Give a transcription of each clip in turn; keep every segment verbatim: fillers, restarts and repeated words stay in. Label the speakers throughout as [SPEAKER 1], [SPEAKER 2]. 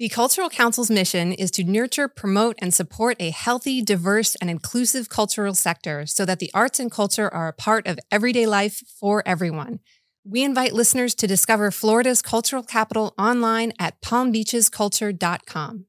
[SPEAKER 1] The Cultural Council's mission is to nurture, promote, and support a healthy, diverse, and inclusive cultural sector so that the arts and culture are a part of everyday life for everyone. We invite listeners to discover Florida's cultural capital online at palm beaches culture dot com.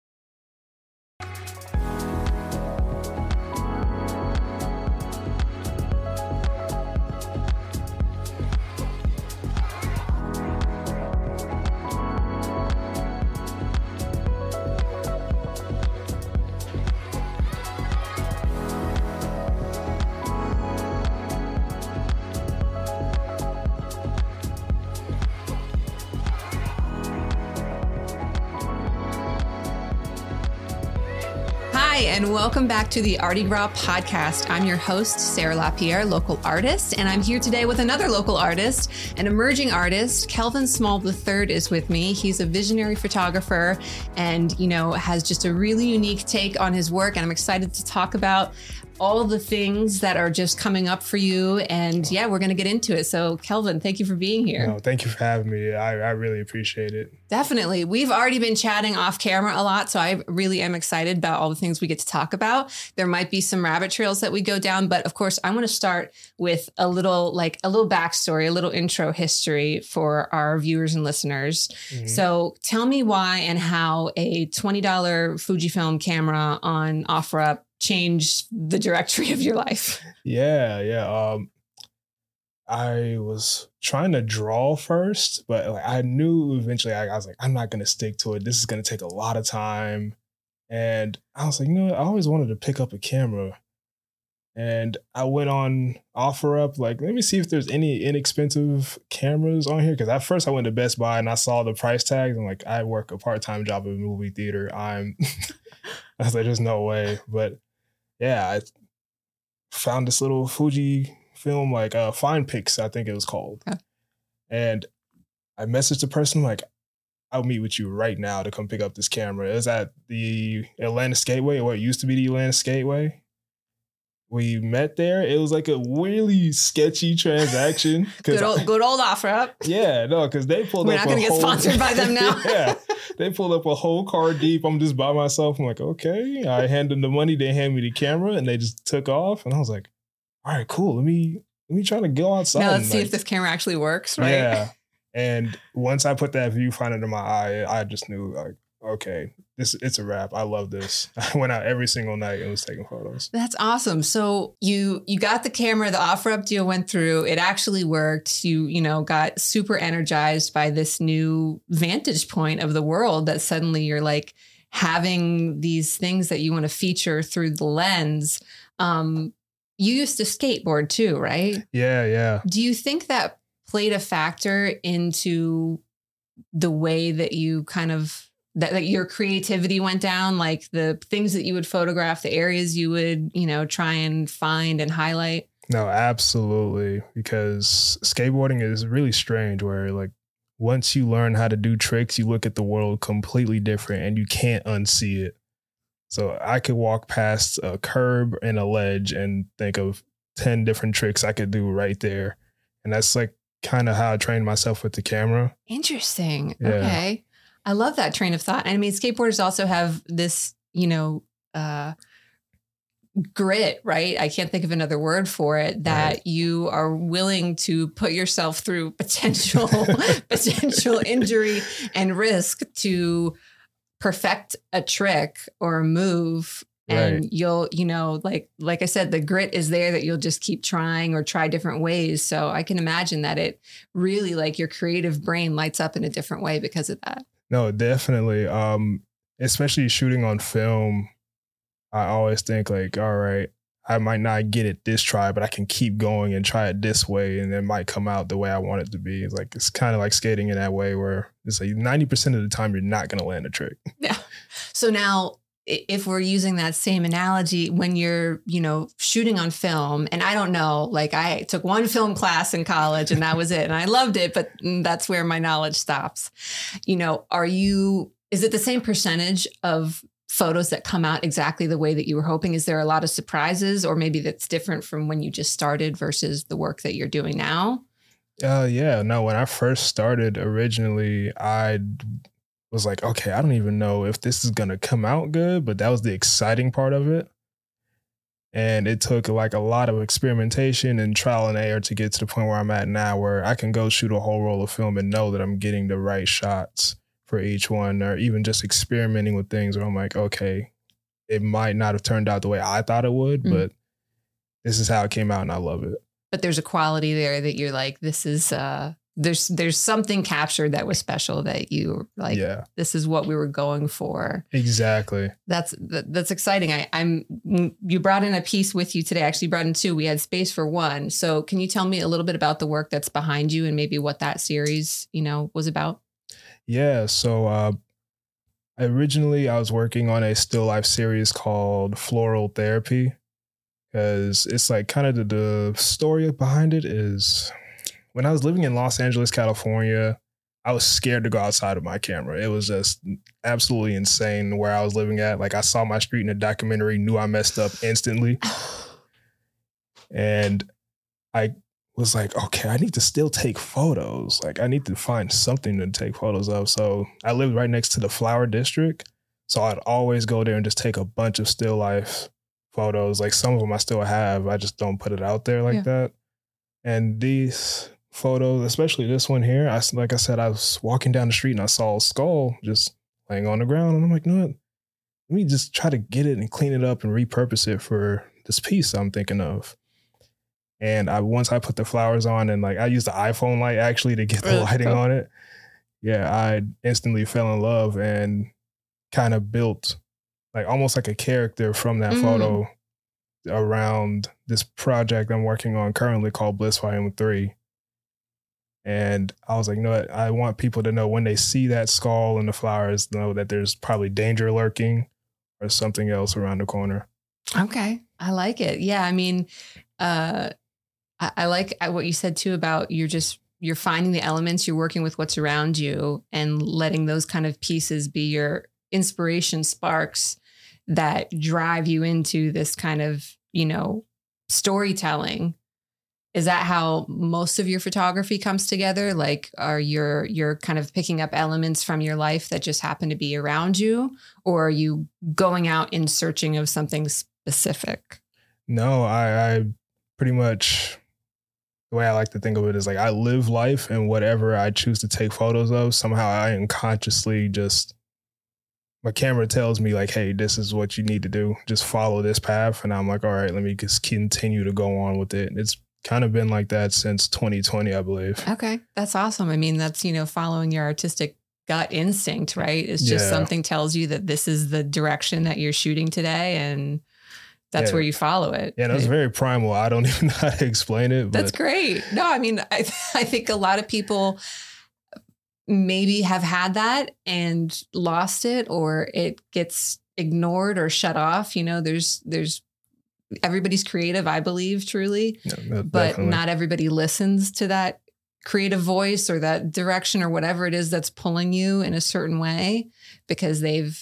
[SPEAKER 1] Hi, and welcome back to the Artie Gras podcast. I'm your host, Sarah LaPierre, local artist, and I'm here today with another local artist, an emerging artist. Kelvin Small the third is with me. He's a visionary photographer and, you know, has just a really unique take on his work, and I'm excited to talk about all the things that are just coming up for you. And yeah, we're going to get into it. So Kelvin, thank you for being here.
[SPEAKER 2] No, thank you for having me. I, I really appreciate it.
[SPEAKER 1] Definitely. We've already been chatting off camera a lot, so I really am excited about all the things we get to talk about. There might be some rabbit trails that we go down, but of course, I want to start with a little, like a little backstory, a little intro history for our viewers and listeners. Mm-hmm. So tell me why and how a twenty dollars Fujifilm camera on OfferUp changed the directory of your life.
[SPEAKER 2] Yeah, yeah. Um, I was trying to draw first, but like I knew eventually I, I was like, I'm not going to stick to it. This is going to take a lot of time. And I was like, you know what? I always wanted to pick up a camera. And I went on OfferUp, like, let me see if there's any inexpensive cameras on here. Because at first I went to Best Buy and I saw the price tags. And like, I work a part-time job at a movie theater. I'm, I was like, there's no way. But yeah, I found this little Fuji film, like uh, FinePix, I think it was called. Yeah. And I messaged the person, like, I'll meet with you right now to come pick up this camera. It was at the Atlantis Gateway, or what used to be the Atlantis Gateway. We met there. It was like a really sketchy transaction.
[SPEAKER 1] Good old, I, good old OfferUp.
[SPEAKER 2] Yeah, no, because they pulled
[SPEAKER 1] We're
[SPEAKER 2] up
[SPEAKER 1] We're not going to get
[SPEAKER 2] whole,
[SPEAKER 1] sponsored by them now.
[SPEAKER 2] Yeah, they pulled up a whole car deep. I'm just by myself. I'm like, okay. I hand them the money. They hand me the camera, and they just took off. And I was like, all right, cool. Let me let me try to go outside.
[SPEAKER 1] Now let's see
[SPEAKER 2] like,
[SPEAKER 1] if this camera actually works, right?
[SPEAKER 2] Yeah. And once I put that viewfinder in my eye, I just knew, like, okay, this it's a wrap. I love this. I went out every single night and was taking photos.
[SPEAKER 1] That's awesome. So you you got the camera, the OfferUp deal went through. It actually worked. You you know got super energized by this new vantage point of the world that suddenly you're like having these things that you want to feature through the lens. Um, you used to skateboard too, right?
[SPEAKER 2] Yeah, yeah.
[SPEAKER 1] Do you think that played a factor into the way that you kind of That, that your creativity went down, like the things that you would photograph, the areas you would, you know, try and find and highlight?
[SPEAKER 2] No, absolutely. Because skateboarding is really strange where like once you learn how to do tricks, you look at the world completely different and you can't unsee it. So I could walk past a curb and a ledge and think of ten different tricks I could do right there. And that's like kind of how I trained myself with the camera.
[SPEAKER 1] Interesting.
[SPEAKER 2] Yeah.
[SPEAKER 1] Okay. I love that train of thought. I mean, skateboarders also have this, you know, uh, grit, right? I can't think of another word for it, that right. You are willing to put yourself through potential, potential injury and risk to perfect a trick or a move. And right. You'll, you know, like, like I said, the grit is there that you'll just keep trying or try different ways. So I can imagine that it really, like, your creative brain lights up in a different way because of that.
[SPEAKER 2] No, definitely. Um, especially shooting on film, I always think like, all right, I might not get it this try, but I can keep going and try it this way, and it might come out the way I want it to be. It's like, it's kind of like skating in that way where it's like ninety percent of the time you're not going to land a trick.
[SPEAKER 1] Yeah. So now, if we're using that same analogy, when you're, you know, shooting on film, and I don't know, like I took one film class in college and that was it. And I loved it, but that's where my knowledge stops. You know, are you, is it the same percentage of photos that come out exactly the way that you were hoping? Is there a lot of surprises, or maybe that's different from when you just started versus the work that you're doing now?
[SPEAKER 2] Uh, yeah, no, when I first started originally, I was like, okay, I don't even know if this is going to come out good, but that was the exciting part of it. And it took like a lot of experimentation and trial and error to get to the point where I'm at now, where I can go shoot a whole roll of film and know that I'm getting the right shots for each one, or even just experimenting with things where I'm like, okay, it might not have turned out the way I thought it would, mm. but this is how it came out and I love it.
[SPEAKER 1] But there's a quality there that you're like, this is, uh, there's, there's something captured that was special that you like, yeah. This is what we were going for.
[SPEAKER 2] Exactly.
[SPEAKER 1] That's, that, that's exciting. I, I'm, you brought in a piece with you today. I actually brought in two. We had space for one. So can you tell me a little bit about the work that's behind you and maybe what that series, you know, was about?
[SPEAKER 2] Yeah. So, uh, originally I was working on a still life series called Floral Therapy, because it's like kind of the, the story behind it is, when I was living in Los Angeles, California, I was scared to go outside of my camera. It was just absolutely insane where I was living at. Like, I saw my street in a documentary, knew I messed up instantly. And I was like, okay, I need to still take photos. Like, I need to find something to take photos of. So I lived right next to the Flower District. So I'd always go there and just take a bunch of still life photos. Like, some of them I still have. I just don't put it out there like yeah. that. And these photos, especially this one here, I, like I said, I was walking down the street and I saw a skull just laying on the ground. And I'm like, no, let me just try to get it and clean it up and repurpose it for this piece I'm thinking of. And I once I put the flowers on and like I used the iPhone light actually to get the really lighting cool. on it. Yeah, I instantly fell in love and kind of built like almost like a character from that mm. photo around this project I'm working on currently called Bliss Volume three. And I was like, you know what? I want people to know when they see that skull and the flowers, know that there's probably danger lurking or something else around the corner.
[SPEAKER 1] Okay. I like it. Yeah. I mean, uh, I, I like what you said too about you're just, you're finding the elements, you're working with what's around you and letting those kind of pieces be your inspiration sparks that drive you into this kind of, you know, storytelling. Is that how most of your photography comes together? Like, are you're you're kind of picking up elements from your life that just happen to be around you, or are you going out in searching of something specific?
[SPEAKER 2] No, I, I pretty much, the way I like to think of it is like I live life, and whatever I choose to take photos of, somehow I unconsciously just, my camera tells me like, hey, this is what you need to do. Just follow this path. And I'm like, all right, let me just continue to go on with it. It's kind of been like that since twenty twenty, I believe.
[SPEAKER 1] Okay. That's awesome. I mean, that's, you know, following your artistic gut instinct, right? It's just yeah. something tells you that this is the direction that you're shooting today. And that's yeah. where you follow it.
[SPEAKER 2] Yeah, that's very primal. I don't even know how to explain it.
[SPEAKER 1] But. That's great. No, I mean, I, I think a lot of people maybe have had that and lost it, or it gets ignored or shut off. You know, there's, there's, everybody's creative, I believe, truly, no, no, but definitely. Not everybody listens to that creative voice or that direction or whatever it is that's pulling you in a certain way because they've,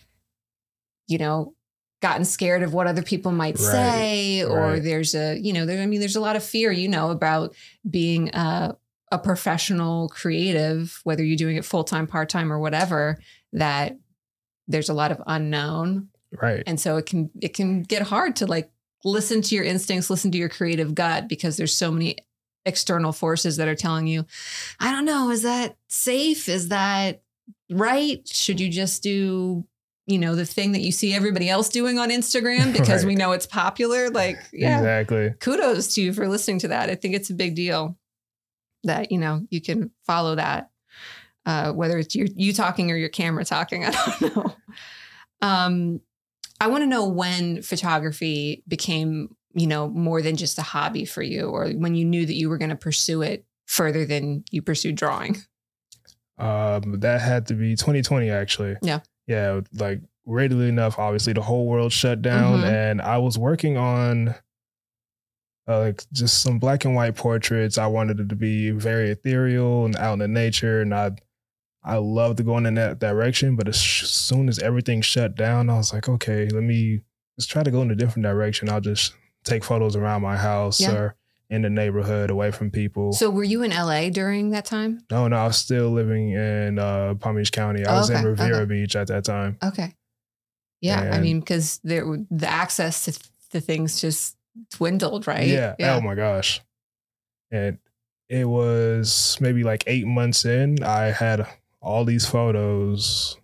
[SPEAKER 1] you know, gotten scared of what other people might right. say, or right. there's a, you know, there, I mean, there's a lot of fear, you know, about being a, a professional creative, whether you're doing it full-time, part-time or whatever, that there's a lot of unknown.
[SPEAKER 2] Right.
[SPEAKER 1] And so it can, it can get hard to like listen to your instincts, listen to your creative gut, because there's so many external forces that are telling you, I don't know, is that safe? Is that right? Should you just do, you know, the thing that you see everybody else doing on Instagram because right. we know it's popular? Like, yeah,
[SPEAKER 2] exactly.
[SPEAKER 1] Kudos to you for listening to that. I think it's a big deal that, you know, you can follow that, uh, whether it's you, you talking or your camera talking, I don't know. Um, I want to know when photography became, you know, more than just a hobby for you, or when you knew that you were going to pursue it further than you pursued drawing.
[SPEAKER 2] Um, that had to be twenty twenty, actually.
[SPEAKER 1] Yeah.
[SPEAKER 2] Yeah. Like, readily enough, obviously the whole world shut down, mm-hmm. and I was working on uh, like just some black and white portraits. I wanted it to be very ethereal and out in the nature, and I I love to go in that direction, but as soon as everything shut down, I was like, okay, let me just try to go in a different direction. I'll just take photos around my house yeah. or in the neighborhood, away from people.
[SPEAKER 1] So were you in L A during that time?
[SPEAKER 2] No, no, I was still living in uh, Palm Beach County. I
[SPEAKER 1] Oh,
[SPEAKER 2] was
[SPEAKER 1] okay,
[SPEAKER 2] in Riviera
[SPEAKER 1] okay.
[SPEAKER 2] Beach at that time.
[SPEAKER 1] Okay. Yeah, I
[SPEAKER 2] And-
[SPEAKER 1] mean, because there the access to, to things just dwindled, right?
[SPEAKER 2] Yeah. Oh my gosh. And it was maybe like eight months in, I had all these photos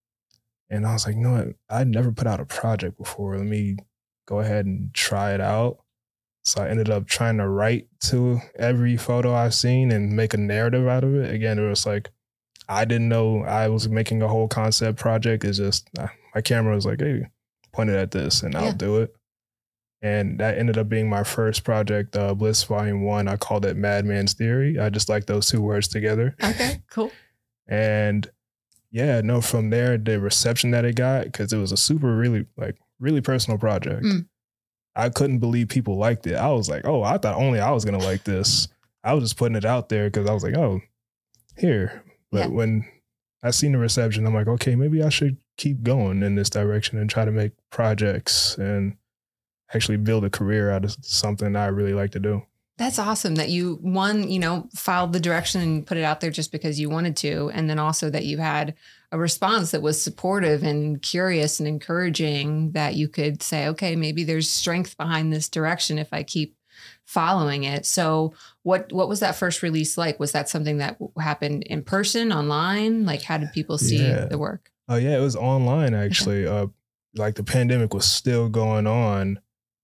[SPEAKER 2] and I was like, no, what? I'd never put out a project before. Let me go ahead and try it out. So I ended up trying to write to every photo I've seen and make a narrative out of it. Again, it was like, I didn't know I was making a whole concept project. It's just, uh, my camera was like, hey, point it at this and I'll
[SPEAKER 1] Yeah.
[SPEAKER 2] do it. And that ended up being my first project, uh, Bliss Volume One. I called it Madman's Theory. I just like those two words together.
[SPEAKER 1] Okay, cool.
[SPEAKER 2] And yeah, no, from there, the reception that it got, because it was a super, really, like, really personal project.
[SPEAKER 1] Mm.
[SPEAKER 2] I couldn't believe people liked it. I was like, oh, I thought only I was going to like this. I was just putting it out there because I was like, oh, here. But
[SPEAKER 1] Yeah.
[SPEAKER 2] when I seen the reception, I'm like, okay, maybe I should keep going in this direction and try to make projects and actually build a career out of something I really like to do.
[SPEAKER 1] That's awesome that you, one, you know, filed the direction and put it out there just because you wanted to. And then also that you had a response that was supportive and curious and encouraging, that you could say, okay, maybe there's strength behind this direction if I keep following it. So what, what was that first release like? Was that something that happened in person, online? Like, how did people see
[SPEAKER 2] Yeah.
[SPEAKER 1] the work?
[SPEAKER 2] Oh, yeah, it was online, actually. Okay. Uh, like, the pandemic was still going on.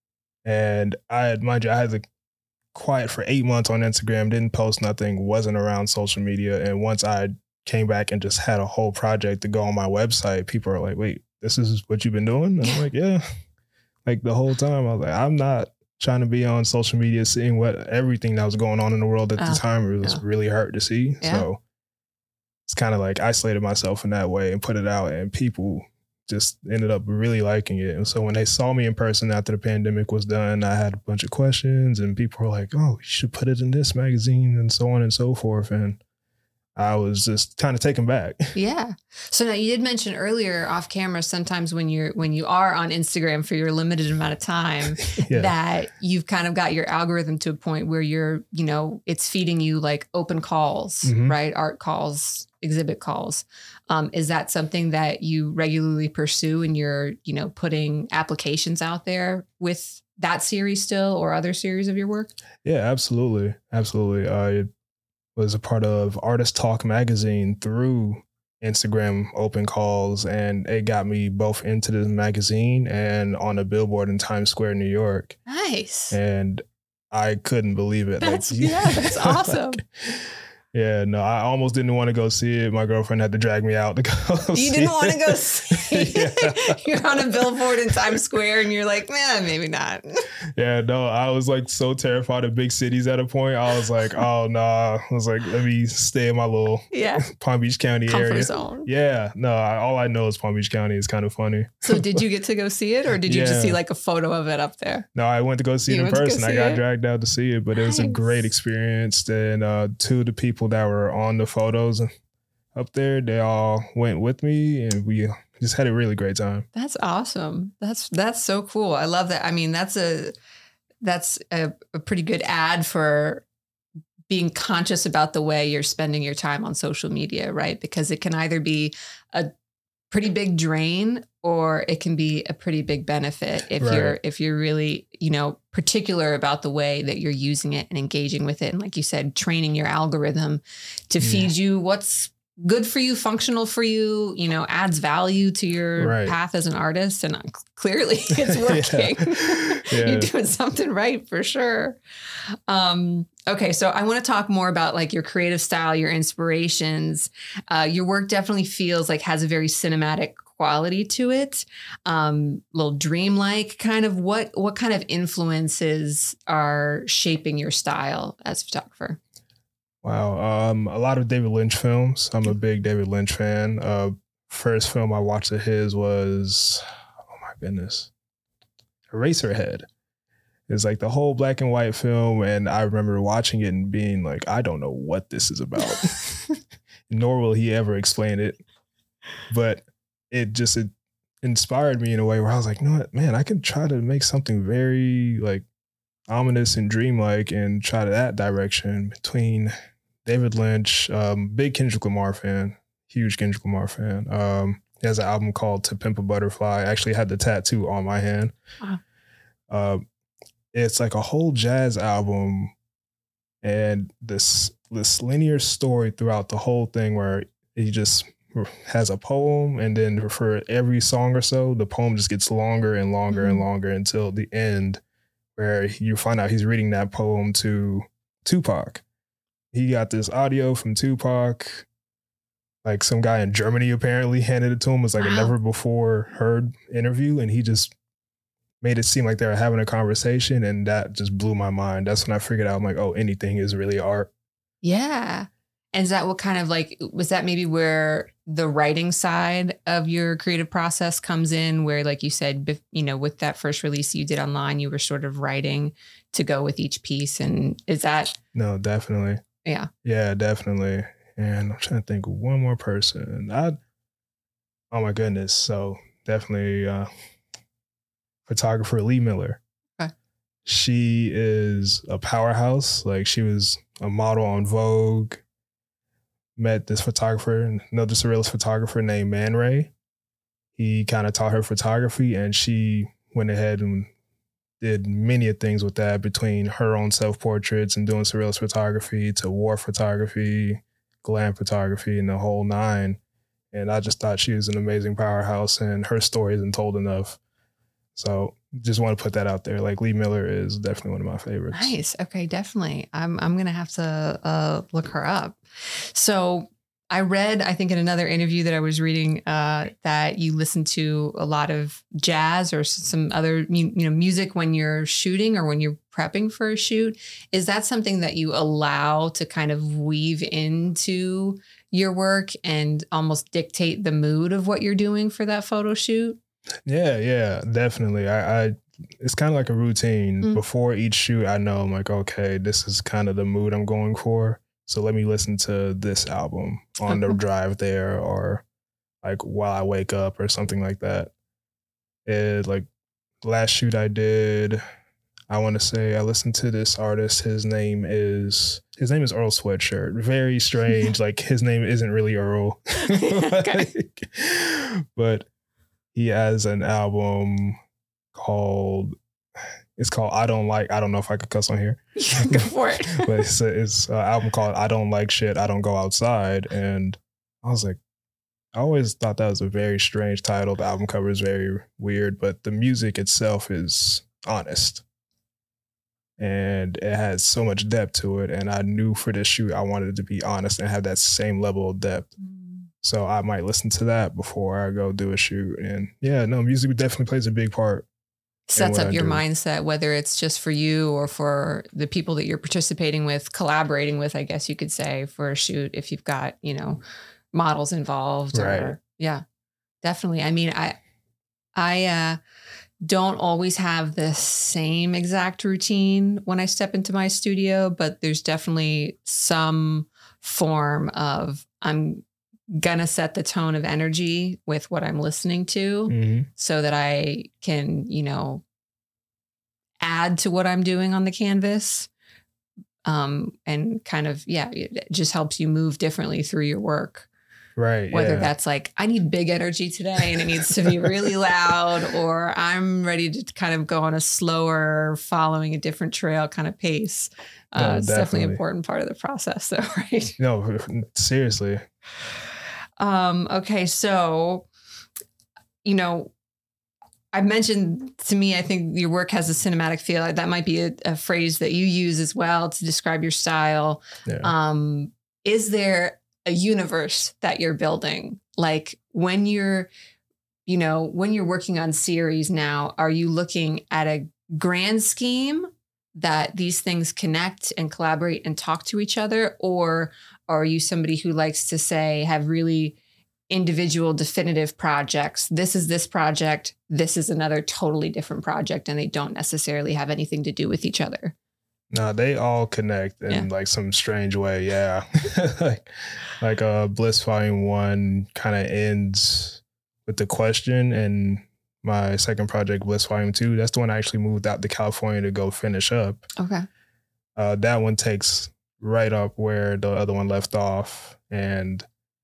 [SPEAKER 2] And I had, mind you, I had to quiet for eight months on Instagram, didn't post nothing, wasn't around social media. And once I came back and just had a whole project to go on my website, people are like, wait, this is what you've been doing? And I'm like, yeah. Like, the whole time I was like, I'm not trying to be on social media seeing what everything that was going on in the world at
[SPEAKER 1] Uh,
[SPEAKER 2] the time. It was
[SPEAKER 1] yeah.
[SPEAKER 2] really hard to see.
[SPEAKER 1] Yeah.
[SPEAKER 2] So it's kind of like isolated myself in that way and put it out, and people just ended up really liking it. And so when they saw me in person after the pandemic was done, I had a bunch of questions and people were like, oh, you should put it in this magazine and so on and so forth. And I was just kind of taken back.
[SPEAKER 1] Yeah. So now you did mention earlier off camera, sometimes when you're, when you are on Instagram for your limited amount of time,
[SPEAKER 2] Yeah.
[SPEAKER 1] that you've kind of got your algorithm to a point where you're, you know, it's feeding you like open calls,
[SPEAKER 2] Mhm.
[SPEAKER 1] right? Art calls, exhibit calls. Um, is that something that you regularly pursue and you're, you know, putting applications out there with that series still or other series of your work?
[SPEAKER 2] Yeah, absolutely. Absolutely. I was a part of Artist Talk magazine through Instagram open calls, and it got me both into the magazine and on a billboard in Times Square, New York.
[SPEAKER 1] Nice.
[SPEAKER 2] And I couldn't believe it.
[SPEAKER 1] That's,
[SPEAKER 2] like,
[SPEAKER 1] yeah, that's awesome.
[SPEAKER 2] like, yeah, no, I almost didn't want to go see it. My girlfriend had to drag me out to go
[SPEAKER 1] You
[SPEAKER 2] see
[SPEAKER 1] didn't want to
[SPEAKER 2] it.
[SPEAKER 1] go see it. You're on a billboard in Times Square and you're like, man, maybe not.
[SPEAKER 2] Yeah, no, I was like so terrified of big cities at a point. I was like, oh, nah. I was like, let me stay in my little
[SPEAKER 1] Yeah.
[SPEAKER 2] Palm Beach County
[SPEAKER 1] Comfort
[SPEAKER 2] area.
[SPEAKER 1] zone.
[SPEAKER 2] Yeah, no, I, all I know is Palm Beach County. Is kind of funny.
[SPEAKER 1] So did you get to go see it or did you just
[SPEAKER 2] Yeah.
[SPEAKER 1] see like a photo of it up there?
[SPEAKER 2] No, I went to go see
[SPEAKER 1] You
[SPEAKER 2] it in
[SPEAKER 1] went to go
[SPEAKER 2] person. I
[SPEAKER 1] see
[SPEAKER 2] got
[SPEAKER 1] it?
[SPEAKER 2] dragged out to see it, but it was a
[SPEAKER 1] Nice.
[SPEAKER 2] great experience. And uh, two of the people that were on the photos up there, they all went with me, and we just had a really great time.
[SPEAKER 1] That's awesome. That's that's so cool. I love that. I mean, that's a that's a, a pretty good ad for being conscious about the way you're spending your time on social media, right? Because it can either be a pretty big drain or it can be a pretty big benefit if
[SPEAKER 2] Right.
[SPEAKER 1] you're if you're really, you know, particular about the way that you're using it and engaging with it. And like you said, training your algorithm to
[SPEAKER 2] Yeah.
[SPEAKER 1] feed you what's good for you, functional for you, you know, adds value to your
[SPEAKER 2] Right.
[SPEAKER 1] path as an artist. And clearly it's working.
[SPEAKER 2] Yeah.
[SPEAKER 1] You're doing something right for sure. Um, okay. So I want to talk more about like your creative style, your inspirations. Uh, your work definitely feels like has a very cinematic quality to it. Um, little dreamlike kind of. What, what kind of influences are shaping your style as a photographer?
[SPEAKER 2] Wow. Um, a lot of David Lynch films. I'm a big David Lynch fan. Uh, first film I watched of his was, oh my goodness, Eraserhead. It's like the whole black and white film, and I remember watching it and being like, I don't know what this is about, nor will he ever explain it. But it just it inspired me in a way where I was like, you know what, man, I can try to make something very like ominous and dreamlike and try that direction between David Lynch, um, big Kendrick Lamar fan, huge Kendrick Lamar fan. Um, he has an album called To Pimp a Butterfly. I actually had the tattoo on my hand.
[SPEAKER 1] Wow.
[SPEAKER 2] Uh, it's like a whole jazz album, and this this linear story throughout the whole thing where he just has a poem, and then for every song or so, the poem just gets longer and longer mm-hmm. and longer until the end, where you find out he's reading that poem to Tupac. He got this audio from Tupac, like some guy in Germany apparently handed it to him. It was like wow. a never before heard interview, and he just made it seem like they were having a conversation, and that just blew my mind. That's when I figured out, I'm like, oh, anything is really art.
[SPEAKER 1] Yeah. And is that what kind of like, was that maybe where the writing side of your creative process comes in, where, like you said, you know, with that first release you did online, you were sort of writing to go with each piece? And is that?
[SPEAKER 2] No, definitely.
[SPEAKER 1] Yeah.
[SPEAKER 2] Yeah, definitely. And I'm trying to think of one more person. I, oh my goodness. So definitely uh, photographer Lee Miller.
[SPEAKER 1] Okay.
[SPEAKER 2] She is a powerhouse. Like, she was a model on Vogue. Met this photographer, another surrealist photographer named Man Ray. He kind of taught her photography, and she went ahead and did many things with that, between her own self-portraits and doing surrealist photography to war photography, glam photography, and the whole nine. And I just thought she was an amazing powerhouse, and her story isn't told enough. So just want to put that out there. Like, Lee Miller is definitely one of my favorites.
[SPEAKER 1] Nice. Okay, definitely. I'm I'm gonna have to uh, look her up. So I read, I think in another interview that I was reading, uh, that you listen to a lot of jazz or some other you know music when you're shooting or when you're prepping for a shoot. Is that something that you allow to kind of weave into your work and almost dictate the mood of what you're doing for that photo shoot?
[SPEAKER 2] Yeah, yeah, definitely. I, I it's kind of like a routine. Mm. Before each shoot, I know I'm like, okay, this is kind of the mood I'm going for. So let me listen to this album on the drive there, or like while I wake up or something like that. It, like, last shoot I did, I want to say I listened to this artist. His name is his name is Earl Sweatshirt. Very strange. Like, his name isn't really Earl. like, but he has an album called, it's called I Don't Like, I don't know if I could cuss on here.
[SPEAKER 1] Go for it.
[SPEAKER 2] But it's, it's an album called I Don't Like Shit, I Don't Go Outside. And I was like, I always thought that was a very strange title. The album cover is very weird, but the music itself is honest. And it has so much depth to it. And I knew for this shoot, I wanted it to be honest and have that same level of depth. Mm. So I might listen to that before I go do a shoot. And yeah, no, music definitely plays a big part.
[SPEAKER 1] Sets up your mindset, whether it's just for you or for the people that you're participating with, collaborating with, I guess you could say, for a shoot, if you've got, you know, models involved.
[SPEAKER 2] Right.
[SPEAKER 1] Or, yeah, definitely. I mean, I, I, uh, don't always have the same exact routine when I step into my studio, but there's definitely some form of, I'm gonna set the tone of energy with what I'm listening to, mm-hmm. so that I can, you know, add to what I'm doing on the canvas. Um, and kind of, yeah, it just helps you move differently through your work.
[SPEAKER 2] Right.
[SPEAKER 1] Whether
[SPEAKER 2] yeah.
[SPEAKER 1] that's like, I need big energy today and it needs to be really loud, or I'm ready to kind of go on a slower, following a different trail kind of pace. Uh, no, it's definitely an important part of the process though, right?
[SPEAKER 2] No, seriously.
[SPEAKER 1] Um, okay. So, you know, I mentioned to me, I think your work has a cinematic feel. That might be a, a phrase that you use as well to describe your style.
[SPEAKER 2] Yeah.
[SPEAKER 1] Um, is there a universe that you're building? Like when you're, you know, when you're working on series now, are you looking at a grand scheme that these things connect and collaborate and talk to each other? Or are you somebody who likes to say, have really individual definitive projects? This is this project. This is another totally different project. And they don't necessarily have anything to do with each other.
[SPEAKER 2] No, they all connect in yeah. like some strange way. Yeah. like, like uh, Bliss Volume One kind of ends with the question, and my second project, Bliss Volume Two. That's the one I actually moved out to California to go finish up.
[SPEAKER 1] Okay.
[SPEAKER 2] Uh, that one takes right up where the other one left off. And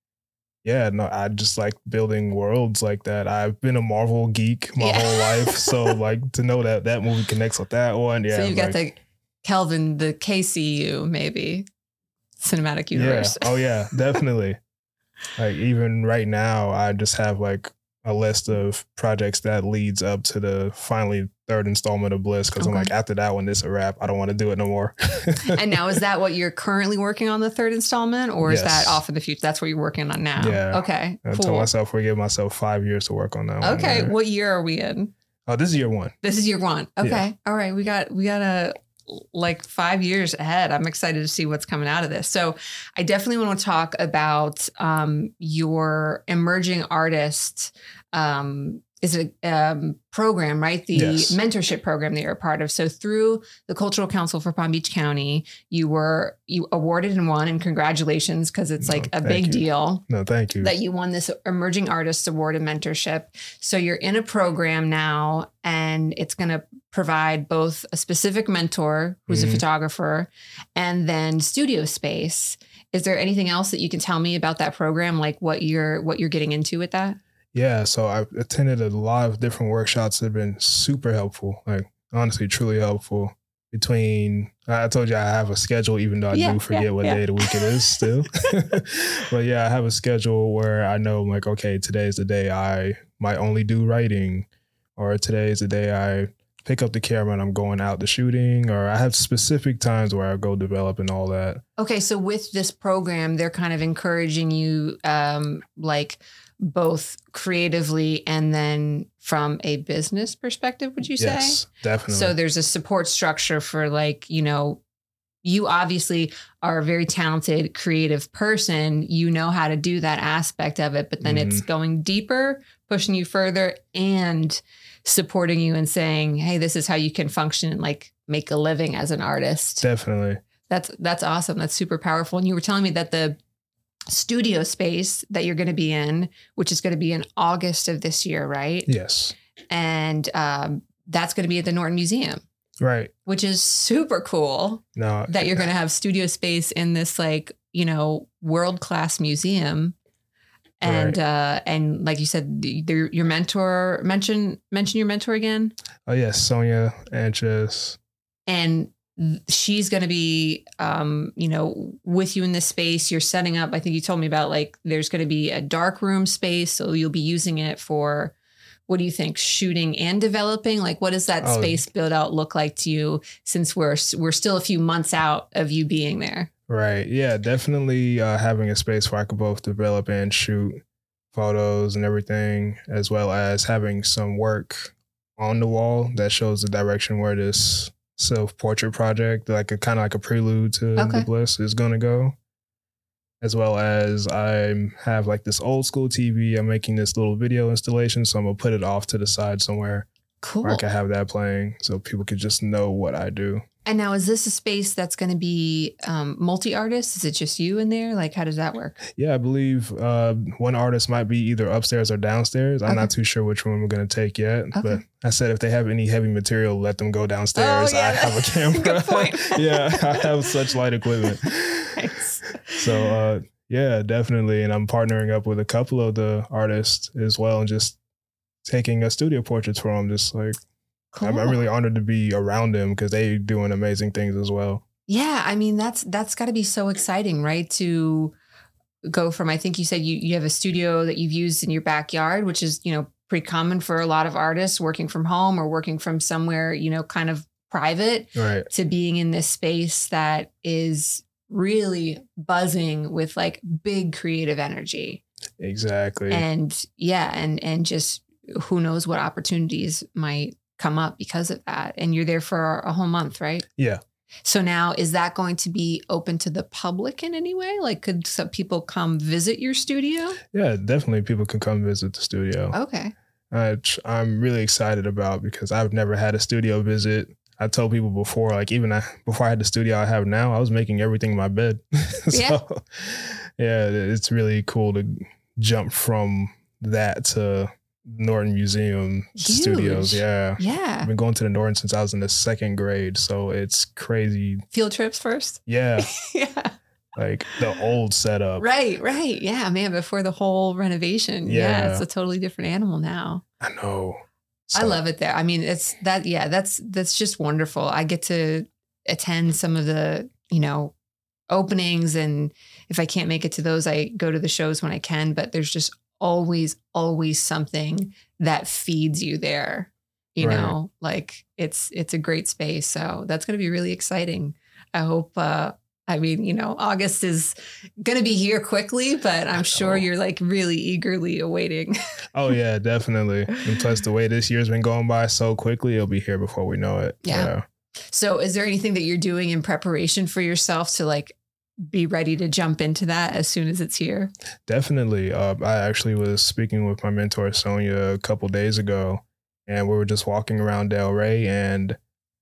[SPEAKER 2] yeah, no, I just like building worlds like that. I've been a Marvel geek my
[SPEAKER 1] Yeah.
[SPEAKER 2] whole life. So like to know that that movie connects with that one. Yeah.
[SPEAKER 1] So you got
[SPEAKER 2] like,
[SPEAKER 1] the Kelvin, the K C U, maybe cinematic universe.
[SPEAKER 2] Yeah. Oh yeah, definitely. Like even right now, I just have like a list of projects that leads up to the finally third installment of Bliss. Cause
[SPEAKER 1] Okay.
[SPEAKER 2] I'm like, after that one, it's a wrap. I don't want to do it no more.
[SPEAKER 1] And now is that what you're currently working on, the third installment, or is
[SPEAKER 2] Yes.
[SPEAKER 1] that off in the future? That's what you're working on now.
[SPEAKER 2] Yeah.
[SPEAKER 1] Okay.
[SPEAKER 2] I
[SPEAKER 1] Cool.
[SPEAKER 2] told myself we give myself five years to work on that one.
[SPEAKER 1] Okay.
[SPEAKER 2] Yeah.
[SPEAKER 1] What year are we in?
[SPEAKER 2] Oh, this is year one.
[SPEAKER 1] This is year one. Okay.
[SPEAKER 2] Yeah.
[SPEAKER 1] All right. We got, we got a, like five years ahead. I'm excited to see what's coming out of this. So I definitely want to talk about um, your emerging artist. Um, is a um, program, right? The
[SPEAKER 2] Yes.
[SPEAKER 1] mentorship program that you're a part of. So through the Cultural Council for Palm Beach County, you were you awarded and won, and congratulations, because it's like
[SPEAKER 2] No,
[SPEAKER 1] a
[SPEAKER 2] thank
[SPEAKER 1] big
[SPEAKER 2] you.
[SPEAKER 1] deal
[SPEAKER 2] No, thank you.
[SPEAKER 1] that you won this Emerging Artists Award and Mentorship. So you're in a program now, and it's going to provide both a specific mentor who's
[SPEAKER 2] Mhm.
[SPEAKER 1] a photographer and then studio space. Is there anything else that you can tell me about that program, like what you're what you're getting into with that?
[SPEAKER 2] Yeah, so I've attended a lot of different workshops that have been super helpful, like honestly, truly helpful. Between, I told you I have a schedule, even though I
[SPEAKER 1] Yeah,
[SPEAKER 2] do forget
[SPEAKER 1] yeah,
[SPEAKER 2] what
[SPEAKER 1] yeah.
[SPEAKER 2] day of the week it is still. But yeah, I have a schedule where I know, like, okay, today's the day I might only do writing, or today's the day I pick up the camera and I'm going out to shooting, or I have specific times where I go develop and all that.
[SPEAKER 1] Okay, so with this program, they're kind of encouraging you, um, like both creatively and then from a business perspective, would you say?
[SPEAKER 2] Yes, definitely.
[SPEAKER 1] So there's a support structure for, like, you know, you obviously are a very talented, creative person. You know how to do that aspect of it, but then
[SPEAKER 2] Mm-hmm.
[SPEAKER 1] it's going deeper, pushing you further, and supporting you and saying, hey, this is how you can function and like make a living as an artist.
[SPEAKER 2] Definitely.
[SPEAKER 1] That's that's awesome. That's super powerful. And you were telling me that the studio space that you're going to be in, which is going to be in August of this year, right?
[SPEAKER 2] Yes.
[SPEAKER 1] And um, that's going to be at the Norton Museum,
[SPEAKER 2] Right.
[SPEAKER 1] which is super cool
[SPEAKER 2] No.
[SPEAKER 1] that you're going to have studio space in this, like, you know, world-class museum. And,
[SPEAKER 2] Right.
[SPEAKER 1] uh, and like you said, the- the- your mentor, mention, mention your mentor again.
[SPEAKER 2] Oh yes, Sonia Anches.
[SPEAKER 1] And th- she's going to be, um, you know, with you in this space. You're setting up, I think you told me about, like, there's going to be a dark room space. So you'll be using it for, what do you think, shooting and developing? Like, what does that
[SPEAKER 2] Oh.
[SPEAKER 1] space build out look like to you, since we're, we're still a few months out of you being there?
[SPEAKER 2] Right. Yeah, definitely uh, having a space where I could both develop and shoot photos and everything, as well as having some work on the wall that shows the direction where this self-portrait project, like a kind of like a prelude to
[SPEAKER 1] Okay.
[SPEAKER 2] the Bliss, is going to go. As well as I have like this old school T V. I'm making this little video installation, so I'm going to put it off to the side somewhere
[SPEAKER 1] Cool.
[SPEAKER 2] where I can have that playing so people could just know what I do.
[SPEAKER 1] And now, is this a space that's going to be um, multi-artist? Is it just you in there? Like, how does that work?
[SPEAKER 2] Yeah, I believe uh, one artist might be either upstairs or downstairs. I'm
[SPEAKER 1] Okay.
[SPEAKER 2] not too sure which one we're going to take yet.
[SPEAKER 1] Okay.
[SPEAKER 2] But I said if they have any heavy material, let them go downstairs.
[SPEAKER 1] Oh, yeah.
[SPEAKER 2] I have a camera.
[SPEAKER 1] Good point.
[SPEAKER 2] Yeah, I have such light equipment.
[SPEAKER 1] Nice.
[SPEAKER 2] So, uh, yeah, definitely. And I'm partnering up with a couple of the artists as well and just taking a studio portraits for them. Just like,
[SPEAKER 1] Cool.
[SPEAKER 2] I'm, I'm really honored to be around them because they doing amazing things as well.
[SPEAKER 1] Yeah, I mean, that's that's got to be so exciting, right? To go from, I think you said you you have a studio that you've used in your backyard, which is, you know, pretty common for a lot of artists working from home or working from somewhere, you know, kind of private,
[SPEAKER 2] Right.
[SPEAKER 1] to being in this space that is really buzzing with like big creative energy.
[SPEAKER 2] Exactly.
[SPEAKER 1] And yeah, and and just who knows what opportunities might come up because of that. And you're there for a whole month, right?
[SPEAKER 2] Yeah.
[SPEAKER 1] So now, is that going to be open to the public in any way? Like, could some people come visit your studio?
[SPEAKER 2] Yeah, definitely people can come visit the studio.
[SPEAKER 1] Okay.
[SPEAKER 2] Uh, tr- I'm really excited about because I've never had a studio visit. I told people before, like even I, before I had the studio I have now, I was making everything in my bed. So
[SPEAKER 1] Yeah.
[SPEAKER 2] yeah, it's really cool to jump from that to Norton Museum
[SPEAKER 1] Huge.
[SPEAKER 2] Studios. Yeah.
[SPEAKER 1] Yeah.
[SPEAKER 2] I've been going to the Norton since I was in the second grade. So it's crazy.
[SPEAKER 1] Field trips first?
[SPEAKER 2] Yeah.
[SPEAKER 1] Yeah.
[SPEAKER 2] Like the old setup.
[SPEAKER 1] Right, right. Yeah, man, before the whole renovation. Yeah.
[SPEAKER 2] Yeah.
[SPEAKER 1] It's a totally different animal now.
[SPEAKER 2] I know.
[SPEAKER 1] I
[SPEAKER 2] So-
[SPEAKER 1] love it there. I mean, it's that, yeah, that's, that's just wonderful. I get to attend some of the, you know, openings. And if I can't make it to those, I go to the shows when I can, but there's just always, always something that feeds you there. You
[SPEAKER 2] Right.
[SPEAKER 1] know, like it's, it's a great space. So that's going to be really exciting. I hope, uh, I mean, you know, August is going to be here quickly, but I'm sure you're like really eagerly awaiting.
[SPEAKER 2] Oh yeah, definitely. And plus the way this year's been going by so quickly, it'll be here before we know it.
[SPEAKER 1] Yeah. So is there anything that you're doing in preparation for yourself to like be ready to jump into that as soon as it's here?
[SPEAKER 2] Definitely. Uh, I actually was speaking with my mentor, Sonia, a couple days ago, and we were just walking around Delray, and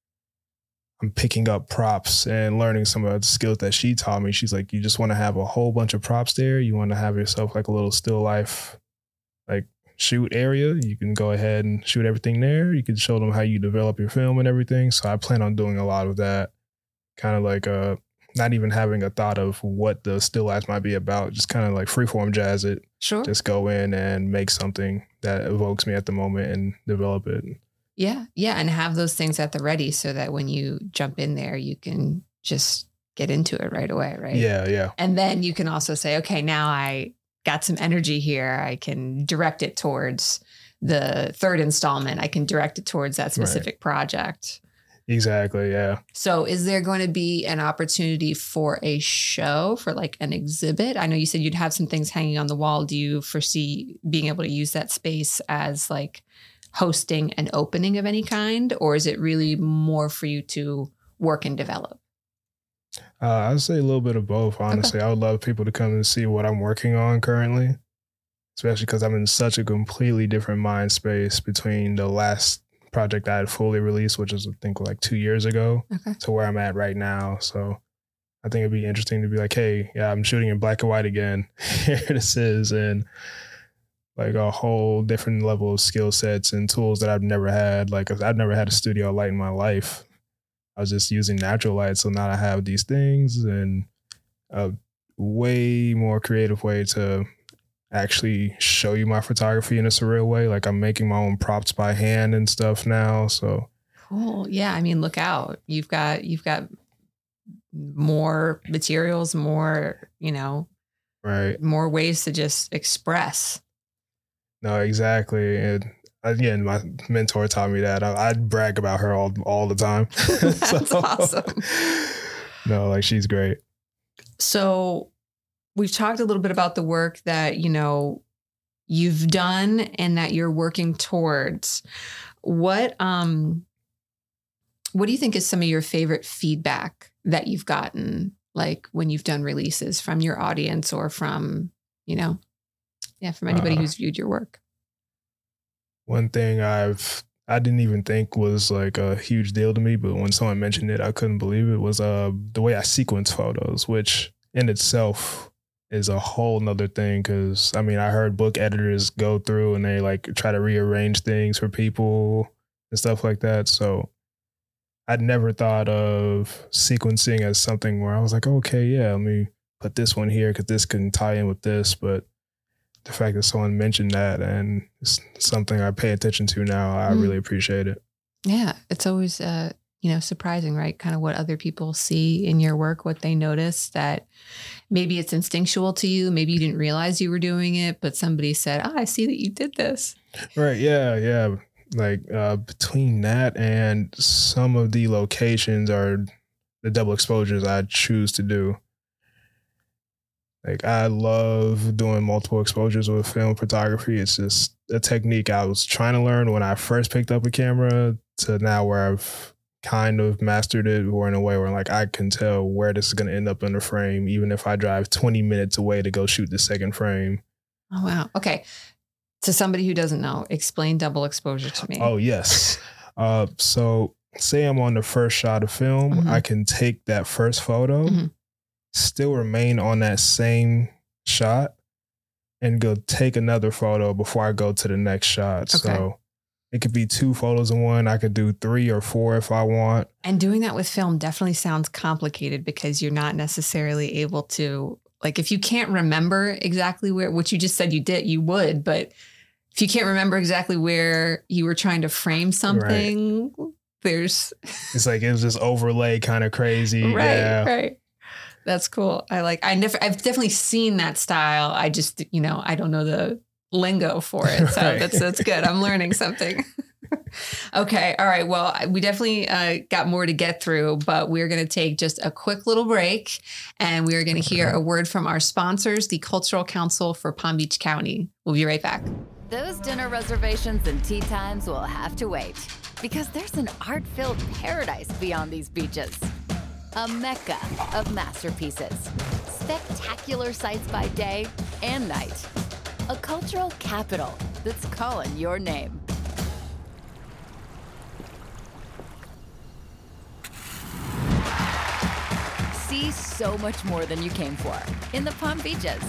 [SPEAKER 2] I'm picking up props and learning some of the skills that she taught me. She's like, you just want to have a whole bunch of props there. You want to have yourself like a little still life, like shoot area. You can go ahead and shoot everything there. You can show them how you develop your film and everything. So I plan on doing a lot of that, kind of like uh, not even having a thought of what the still life might be about, just kind of like freeform jazz it.
[SPEAKER 1] Sure.
[SPEAKER 2] Just go in and make something that evokes me at the moment and develop it.
[SPEAKER 1] Yeah. Yeah. And have those things at the ready so that when you jump in there, you can just get into it right away. Right.
[SPEAKER 2] Yeah. Yeah.
[SPEAKER 1] And then you can also say, okay, now I got some energy here. I can direct it towards the third installment. I can direct it towards that specific right. project.
[SPEAKER 2] Exactly. Yeah.
[SPEAKER 1] So is there going to be an opportunity for a show, for like an exhibit? I know you said you'd have some things hanging on the wall. Do you foresee being able to use that space as like hosting an opening of any kind? Or is it really more for you to work and develop?
[SPEAKER 2] Uh, I'd say a little bit of both, honestly. Okay. I would love people to come and see what I'm working on currently, especially because I'm in such a completely different mind space between the last project I had fully released, which is I think like two years ago, okay. to where I'm at right now. So I think it'd be interesting to be like, hey, yeah, I'm shooting in black and white again. Here this is. And like a whole different level of skill sets and tools that I've never had. Like I've never had a studio light in my life. I was just using natural light. So now I have these things and a way more creative way to actually show you my photography in a surreal way. Like I'm making my own props by hand and stuff now. So
[SPEAKER 1] cool. Yeah. I mean, look out. You've got, you've got more materials, more, you know,
[SPEAKER 2] right.
[SPEAKER 1] more ways to just express.
[SPEAKER 2] No, exactly. And again, my mentor taught me that. I, I'd brag about her all, all the time.
[SPEAKER 1] That's so, awesome.
[SPEAKER 2] No, like she's great.
[SPEAKER 1] So we've talked a little bit about the work that, you know, you've done and that you're working towards. What, um, what do you think is some of your favorite feedback that you've gotten, like when you've done releases from your audience or from, you know, yeah, from anybody uh, who's viewed your work?
[SPEAKER 2] One thing I've, I didn't even think was like a huge deal to me, but when someone mentioned it, I couldn't believe it, was uh, the way I sequence photos, which in itself is a whole nother thing. Cause I mean, I heard book editors go through and they like try to rearrange things for people and stuff like that. So I'd never thought of sequencing as something where I was like, okay, yeah, let me put this one here because this can tie in with this. But the fact that someone mentioned that and it's something I pay attention to now, I mm. really appreciate it.
[SPEAKER 1] Yeah. It's always, uh, you know, surprising, right? Kind of what other people see in your work, what they notice, that maybe it's instinctual to you. Maybe you didn't realize you were doing it, but somebody said, oh, I see that you did this.
[SPEAKER 2] Right. Yeah. Yeah. Like uh, between that and some of the locations or the double exposures I choose to do. Like I love doing multiple exposures with film photography. It's just a technique I was trying to learn when I first picked up a camera to now where I've kind of mastered it, or in a way where like I can tell where this is going to end up in the frame, even if I drive twenty minutes away to go shoot the second frame.
[SPEAKER 1] Oh, wow. Okay. To somebody who doesn't know, explain double exposure to me.
[SPEAKER 2] Oh, yes. uh, so say I'm on the first shot of film, mm-hmm. I can take that first photo, mm-hmm. still remain on that same shot, and go take another photo before I go to the next shot.
[SPEAKER 1] Okay.
[SPEAKER 2] So it could be two photos in one. I could do three or four if I want.
[SPEAKER 1] And doing that with film definitely sounds complicated because you're not necessarily able to, like, if you can't remember exactly where, what you just said you did, you would, but if you can't remember exactly where you were trying to frame something, right. there's...
[SPEAKER 2] It's like, it was just overlay kind of crazy.
[SPEAKER 1] Right,
[SPEAKER 2] yeah.
[SPEAKER 1] right. That's cool. I like, I never, I've definitely seen that style. I just, you know, I don't know the lingo for it. So right. that's, that's good. I'm learning something. Okay. All right. Well, we definitely uh, got more to get through, but we're going to take just a quick little break and we are going to hear a word from our sponsors, the Cultural Council for Palm Beach County. We'll be right back.
[SPEAKER 3] Those dinner reservations and tea times will have to wait because there's an art-filled paradise beyond these beaches. A mecca of masterpieces, spectacular sights by day and night. A cultural capital that's calling your name. See so much more than you came for in the Palm Beaches.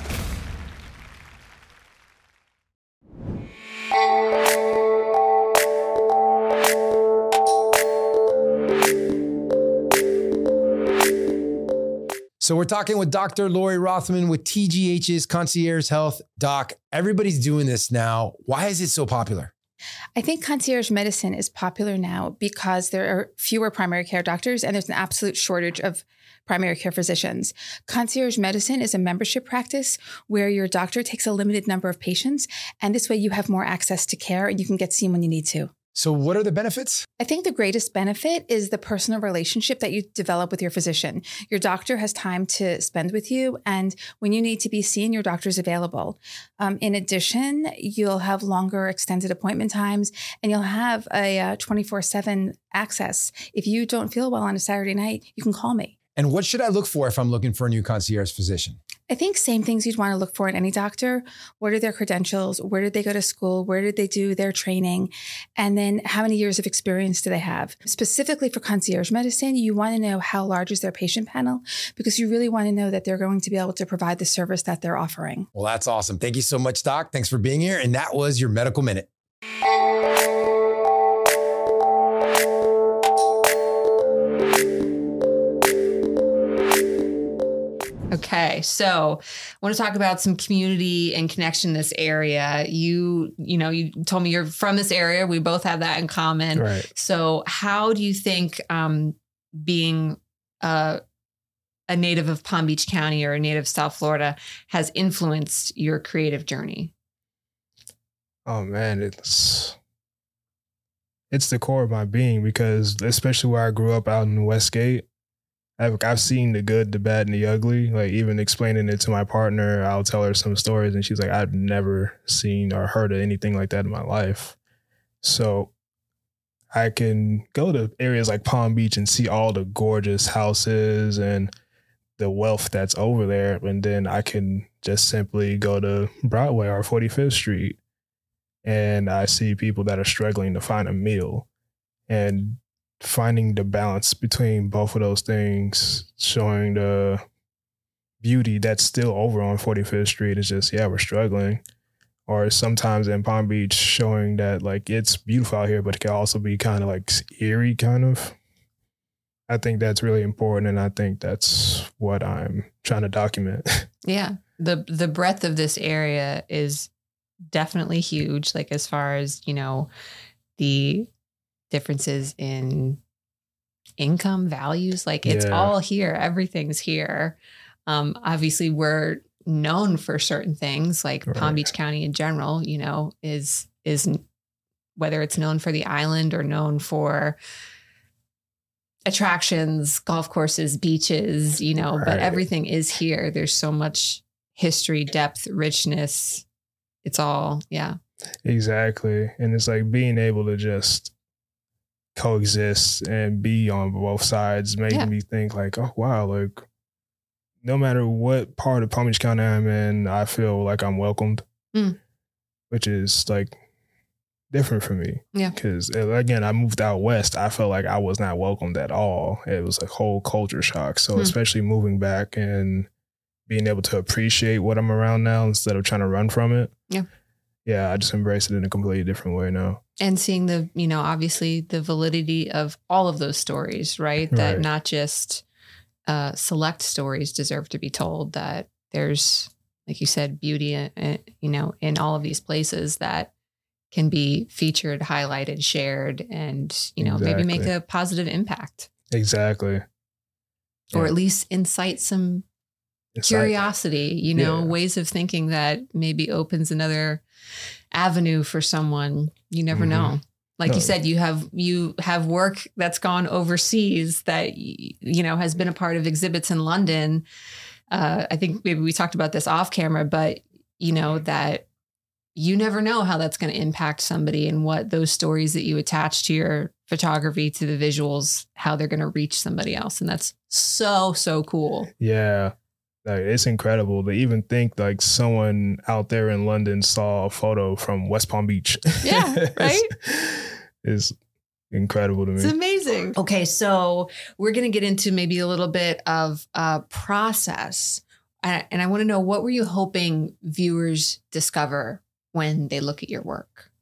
[SPEAKER 4] So we're talking with Doctor Lori Rothman with T G H's Concierge Health. Doc, everybody's doing this now. Why is it so popular?
[SPEAKER 5] I think concierge medicine is popular now because there are fewer primary care doctors and there's an absolute shortage of primary care physicians. Concierge medicine is a membership practice where your doctor takes a limited number of patients, and this way you have more access to care and you can get seen when you need to.
[SPEAKER 4] So what are the benefits?
[SPEAKER 5] I think the greatest benefit is the personal relationship that you develop with your physician. Your doctor has time to spend with you, and when you need to be seen, your doctor's available. Um, in addition, you'll have longer extended appointment times, and you'll have a uh, twenty-four seven access. If you don't feel well on a Saturday night, you can call me.
[SPEAKER 4] And what should I look for if I'm looking for a new concierge physician?
[SPEAKER 5] I think same things you'd want to look for in any doctor. What are their credentials? Where did they go to school? Where did they do their training? And then how many years of experience do they have? Specifically for concierge medicine, you want to know how large is their patient panel because you really want to know that they're going to be able to provide the service that they're offering.
[SPEAKER 4] Well, that's awesome. Thank you so much, Doc. Thanks for being here. And that was your Medical Minute.
[SPEAKER 1] Okay, so I want to talk about some community and connection in this area. You, you know, you told me you're from this area. We both have that in common.
[SPEAKER 2] Right.
[SPEAKER 1] So how do you think um, being uh, a native of Palm Beach County or a native of South Florida has influenced your creative journey?
[SPEAKER 2] Oh man, it's it's the core of my being because especially where I grew up out in Westgate, I've, I've seen the good, the bad, and the ugly. Like even explaining it to my partner, I'll tell her some stories and she's like, I've never seen or heard of anything like that in my life. So I can go to areas like Palm Beach and see all the gorgeous houses and the wealth that's over there. And then I can just simply go to Broadway or forty-fifth Street and I see people that are struggling to find a meal. And finding the balance between both of those things, showing the beauty that's still over on forty-fifth Street is just, yeah, we're struggling. Or sometimes in Palm Beach, showing that like it's beautiful out here, but it can also be kind of like eerie kind of. I think that's really important. And I think that's what I'm trying to document.
[SPEAKER 1] Yeah. The, the breadth of this area is definitely huge. Like as far as, you know, the differences in income values, like it's
[SPEAKER 2] Yeah.
[SPEAKER 1] all here. Everything's here. Um, obviously we're known for certain things like
[SPEAKER 2] Right.
[SPEAKER 1] Palm Beach County in general, you know, is, is whether it's known for the island or known for attractions, golf courses, beaches, you know, but
[SPEAKER 2] Right.
[SPEAKER 1] everything is here. There's so much history, depth, richness. It's all, yeah.
[SPEAKER 2] Exactly. And it's like being able to just coexist and be on both sides made
[SPEAKER 1] Yeah.
[SPEAKER 2] me think like, oh, wow, like no matter what part of Palm Beach County I'm in, I feel like I'm welcomed,
[SPEAKER 1] Mm.
[SPEAKER 2] which is like different for me.
[SPEAKER 1] Yeah.
[SPEAKER 2] Because again, I moved out west. I felt like I was not welcomed at all. It was a whole culture shock. So
[SPEAKER 1] Hmm.
[SPEAKER 2] especially moving back and being able to appreciate what I'm around now instead of trying to run from it.
[SPEAKER 1] Yeah.
[SPEAKER 2] Yeah, I just embrace it in a completely different way now.
[SPEAKER 1] And seeing the, you know, obviously the validity of all of those stories, right? That
[SPEAKER 2] Right.
[SPEAKER 1] not just uh, select stories deserve to be told, that there's, like you said, beauty, uh, you know, in all of these places that can be featured, highlighted, shared, and, you know, maybe make
[SPEAKER 2] Exactly.
[SPEAKER 1] a positive impact,
[SPEAKER 2] Exactly.
[SPEAKER 1] or
[SPEAKER 2] Yeah.
[SPEAKER 1] at least incite some
[SPEAKER 2] It's
[SPEAKER 1] curiosity, you know,
[SPEAKER 2] Yeah.
[SPEAKER 1] ways of thinking that maybe opens another avenue for someone. You never
[SPEAKER 2] Mhm.
[SPEAKER 1] know. Like
[SPEAKER 2] No.
[SPEAKER 1] you said, you have you have work that's gone overseas that y- you know has been a part of exhibits in London. Uh, I think maybe we talked about this off camera, but you know that you never know how that's going to impact somebody, and what those stories that you attach to your photography, to the visuals, how they're going to reach somebody else, and that's so so cool.
[SPEAKER 2] Yeah. Like, it's incredible to even think like someone out there in London saw a photo from West Palm Beach.
[SPEAKER 1] Yeah, right?
[SPEAKER 2] It's, it's incredible to
[SPEAKER 1] It's
[SPEAKER 2] me.
[SPEAKER 1] amazing. Okay, so we're going to get into maybe a little bit of a process. And and I want to know, what were you hoping viewers discover when they look at your work?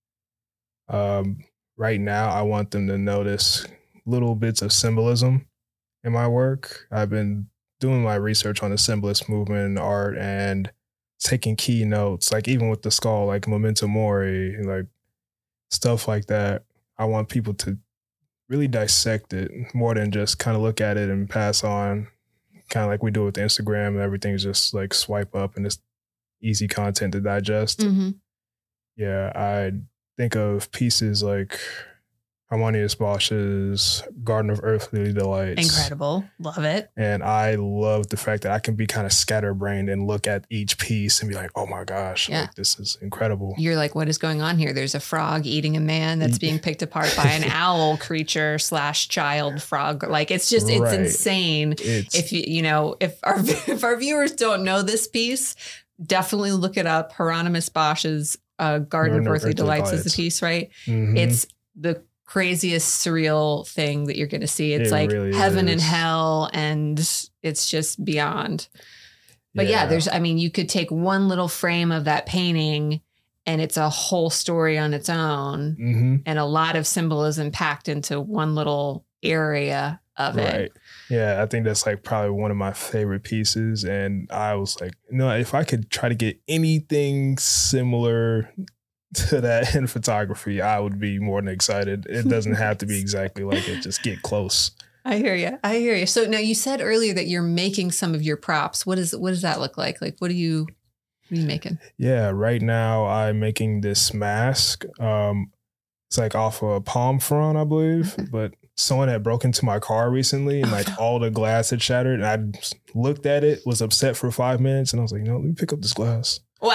[SPEAKER 2] Um, right now, I want them to notice little bits of symbolism in my work. I've been doing my research on the symbolist movement in art and taking key notes, like even with the skull, like Memento Mori, like stuff like that. I want people to really dissect it more than just kind of look at it and pass on, kind of like we do with Instagram, and everything's just like swipe up and it's easy content to digest.
[SPEAKER 1] Mm-hmm.
[SPEAKER 2] Yeah, I think of pieces like Harmonious Bosch's Garden of Earthly Delights.
[SPEAKER 1] Incredible. Love it.
[SPEAKER 2] And I love the fact that I can be kind of scatterbrained and look at each piece and be like, oh my gosh,
[SPEAKER 1] Yeah.
[SPEAKER 2] like, this is incredible.
[SPEAKER 1] You're like, what is going on here? There's a frog eating a man that's being picked apart by an owl creature slash child frog. Like, it's just, it's
[SPEAKER 2] Right.
[SPEAKER 1] insane.
[SPEAKER 2] It's
[SPEAKER 1] If you, you know, if our, if our viewers don't know this piece, definitely look it up. Hieronymus Bosch's uh, Garden
[SPEAKER 2] Garden
[SPEAKER 1] of
[SPEAKER 2] of
[SPEAKER 1] Earthly
[SPEAKER 2] Earthly
[SPEAKER 1] Delights is
[SPEAKER 2] Delights.
[SPEAKER 1] the piece, right?
[SPEAKER 2] mhm.
[SPEAKER 1] It's the craziest surreal thing that you're going to see. It's
[SPEAKER 2] It
[SPEAKER 1] like
[SPEAKER 2] really
[SPEAKER 1] heaven and
[SPEAKER 2] is.
[SPEAKER 1] hell, and it's just beyond. But yeah. there's, I mean, you could take one little frame of that painting and it's a whole story on its own,
[SPEAKER 2] hmm
[SPEAKER 1] and a lot of symbolism packed into one little area of it.
[SPEAKER 2] Right. Yeah, I think that's like probably one of my favorite pieces. And I was like, you know, if I could try to get anything similar to that in photography, I would be more than excited. It doesn't have to be exactly like it, just get close.
[SPEAKER 1] I hear you. I hear you. So now, you said earlier that you're making some of your props. What is, what does that look like? Like, what are you, what are you making?
[SPEAKER 2] Yeah, right now I'm making this mask. Um, it's like off of a palm frond, I believe, but someone had broken into my car recently and like all the glass had shattered. And I just looked at it, was upset for five minutes, and I was like, you know, let me pick up this glass.
[SPEAKER 1] Wow.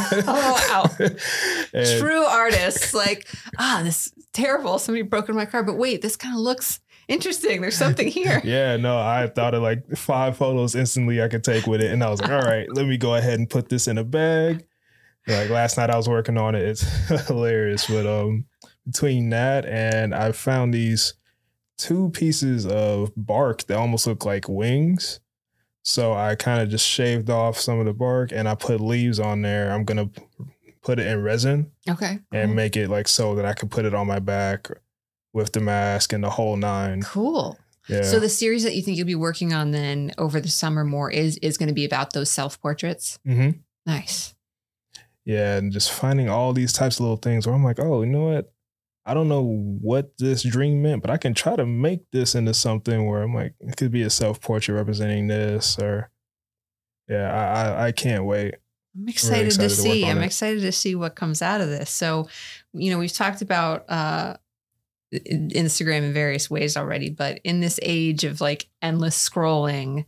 [SPEAKER 1] Oh, wow.
[SPEAKER 2] And-
[SPEAKER 1] True artists, like, ah, this is terrible. Somebody broke in my car, but wait, this kind of looks interesting. There's something here.
[SPEAKER 2] Yeah, no, I thought of like five photos instantly I could take with it. And I was like, all right, let me go ahead and put this in a bag. And like last night I was working on it. It's hilarious. But um, between that and I found these two pieces of bark that almost look like wings. So I kind of just shaved off some of the bark and I put leaves on there. I'm going to put it in resin
[SPEAKER 1] Okay.
[SPEAKER 2] and
[SPEAKER 1] cool.
[SPEAKER 2] make it like so that I could put it on my back with the mask and the whole nine.
[SPEAKER 1] Cool.
[SPEAKER 2] Yeah.
[SPEAKER 1] So the series that you think you'll be working on then over the summer more is is going to be about those self-portraits.
[SPEAKER 2] mm-hmm.
[SPEAKER 1] Nice.
[SPEAKER 2] Yeah, and just finding all these types of little things where I'm like, oh, you know what? I don't know what this dream meant, but I can try to make this into something where I'm like, it could be a self-portrait representing this, or yeah, I I, I can't wait.
[SPEAKER 1] I'm excited,
[SPEAKER 2] excited
[SPEAKER 1] to
[SPEAKER 2] to work
[SPEAKER 1] see.
[SPEAKER 2] on
[SPEAKER 1] I'm
[SPEAKER 2] it.
[SPEAKER 1] excited to see what comes out of this. So, you know, we've talked about uh, in- Instagram in various ways already, but in this age of like endless scrolling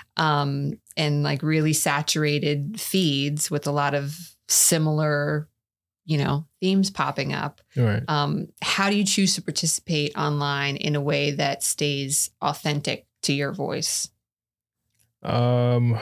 [SPEAKER 1] um, and like really saturated feeds with a lot of similar, you know, themes popping up,
[SPEAKER 2] All right.
[SPEAKER 1] um, how do you choose to participate online in a way that stays authentic to your voice?
[SPEAKER 2] Um,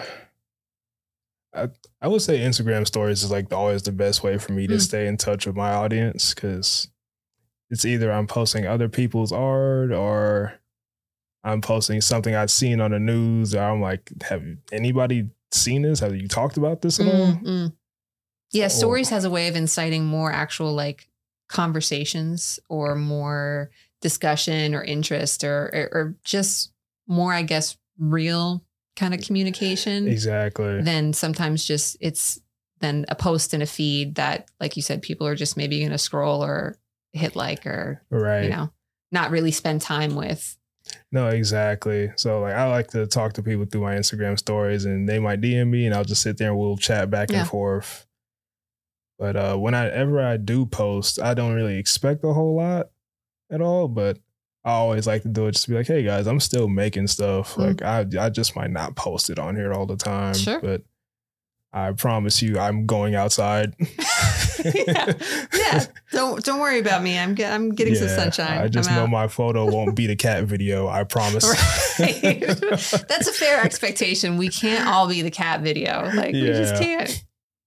[SPEAKER 2] I I would say Instagram stories is like always the best way for me to
[SPEAKER 1] Mm.
[SPEAKER 2] stay in touch with my audience, because it's either I'm posting other people's art or I'm posting something I've seen on the news, or I'm like, have anybody seen this? Have you talked about this at all?
[SPEAKER 1] Mm-mm. Yeah,
[SPEAKER 2] Or-
[SPEAKER 1] stories has a way of inciting more actual like conversations or more discussion or interest or or, or just more, I guess, real kind of communication
[SPEAKER 2] Exactly.
[SPEAKER 1] than sometimes just it's then a post in a feed that, like you said, people are just maybe going to scroll or hit like or,
[SPEAKER 2] Right.
[SPEAKER 1] you know, not really spend time with.
[SPEAKER 2] No, exactly. So like I like to talk to people through my Instagram stories and they might D M me and I'll just sit there and we'll chat back
[SPEAKER 1] Yeah.
[SPEAKER 2] and forth. But uh, whenever I do post, I don't really expect a whole lot at all. But I always like to do it just to be like, hey guys, I'm still making stuff.
[SPEAKER 1] Mm.
[SPEAKER 2] Like I I just might not post it on here all the time.
[SPEAKER 1] Sure.
[SPEAKER 2] But I promise you I'm going outside.
[SPEAKER 1] yeah. yeah. Don't don't worry about me. I'm get, I'm getting some
[SPEAKER 2] Yeah,
[SPEAKER 1] sunshine.
[SPEAKER 2] I just
[SPEAKER 1] I'm
[SPEAKER 2] know
[SPEAKER 1] out.
[SPEAKER 2] my photo won't be the cat video. I promise.
[SPEAKER 1] Right. That's a fair expectation. We can't all be the cat video. Like we just
[SPEAKER 2] Yeah.
[SPEAKER 1] can't.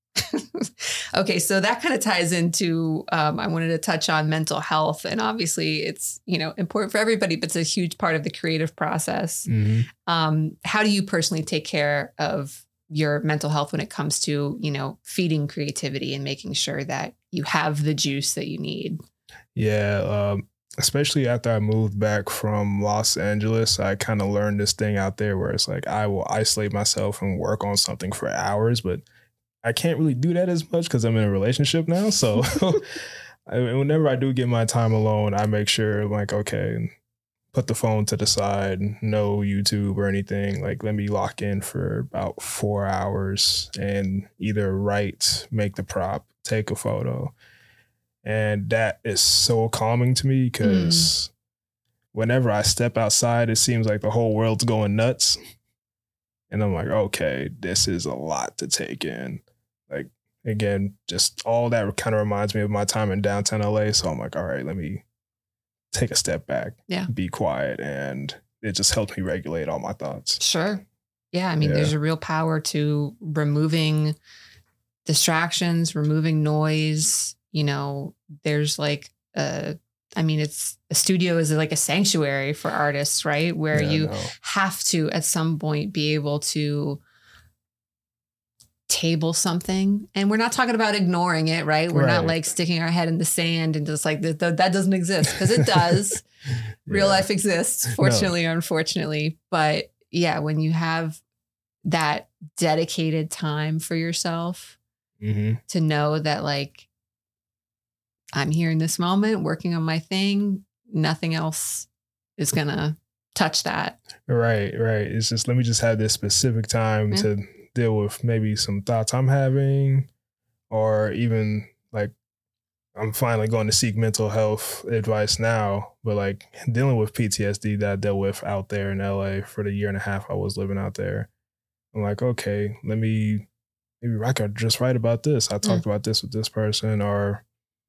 [SPEAKER 1] Okay, so that kind of ties into um, I wanted to touch on mental health, and obviously it's, you know, important for everybody, but it's a huge part of the creative process.
[SPEAKER 2] Mhm.
[SPEAKER 1] Um, how do you personally take care of your mental health when it comes to, you know, feeding creativity and making sure that you have the juice that you need?
[SPEAKER 2] Yeah, um, especially after I moved back from Los Angeles, I kind of learned this thing out there where it's like I will isolate myself and work on something for hours, but I can't really do that as much because I'm in a relationship now. So I, whenever I do get my time alone, I make sure I'm like, okay, put the phone to the side, no YouTube or anything. Like, let me lock in for about four hours and either write, make the prop, take a photo. And that is so calming to me because whenever I step outside, it seems like the whole world's going nuts. And I'm like, okay, this is a lot to take in. Like, again, just all that kind of reminds me of my time in downtown L A. So I'm like, all right, let me take a step back,
[SPEAKER 1] Yeah.
[SPEAKER 2] be quiet. And it just helped me regulate all my thoughts.
[SPEAKER 1] Sure. Yeah. I mean,
[SPEAKER 2] Yeah.
[SPEAKER 1] there's a real power to removing distractions, removing noise. You know, there's like a, I mean, it's a studio is like a sanctuary for artists, right? Where
[SPEAKER 2] Yeah,
[SPEAKER 1] you
[SPEAKER 2] no.
[SPEAKER 1] have to at some point be able to table something. And we're not talking about ignoring it, right? We're not
[SPEAKER 2] Right.
[SPEAKER 1] like sticking our head in the sand and just like that, that doesn't exist, because it does. Real
[SPEAKER 2] Yeah.
[SPEAKER 1] life exists, fortunately or unfortunately. But yeah, when you have that dedicated time for yourself
[SPEAKER 2] Mhm.
[SPEAKER 1] to know that like I'm here in this moment working on my thing, nothing else is gonna touch that.
[SPEAKER 2] Right, right. It's just, let me just have this specific time
[SPEAKER 1] Yeah.
[SPEAKER 2] to deal with maybe some thoughts I'm having, or even like I'm finally going to seek mental health advice now, but like dealing with P T S D that I dealt with out there in L A for the year and a half I was living out there. I'm like, okay, let me, maybe I could just write about this. I talked about this with this person, or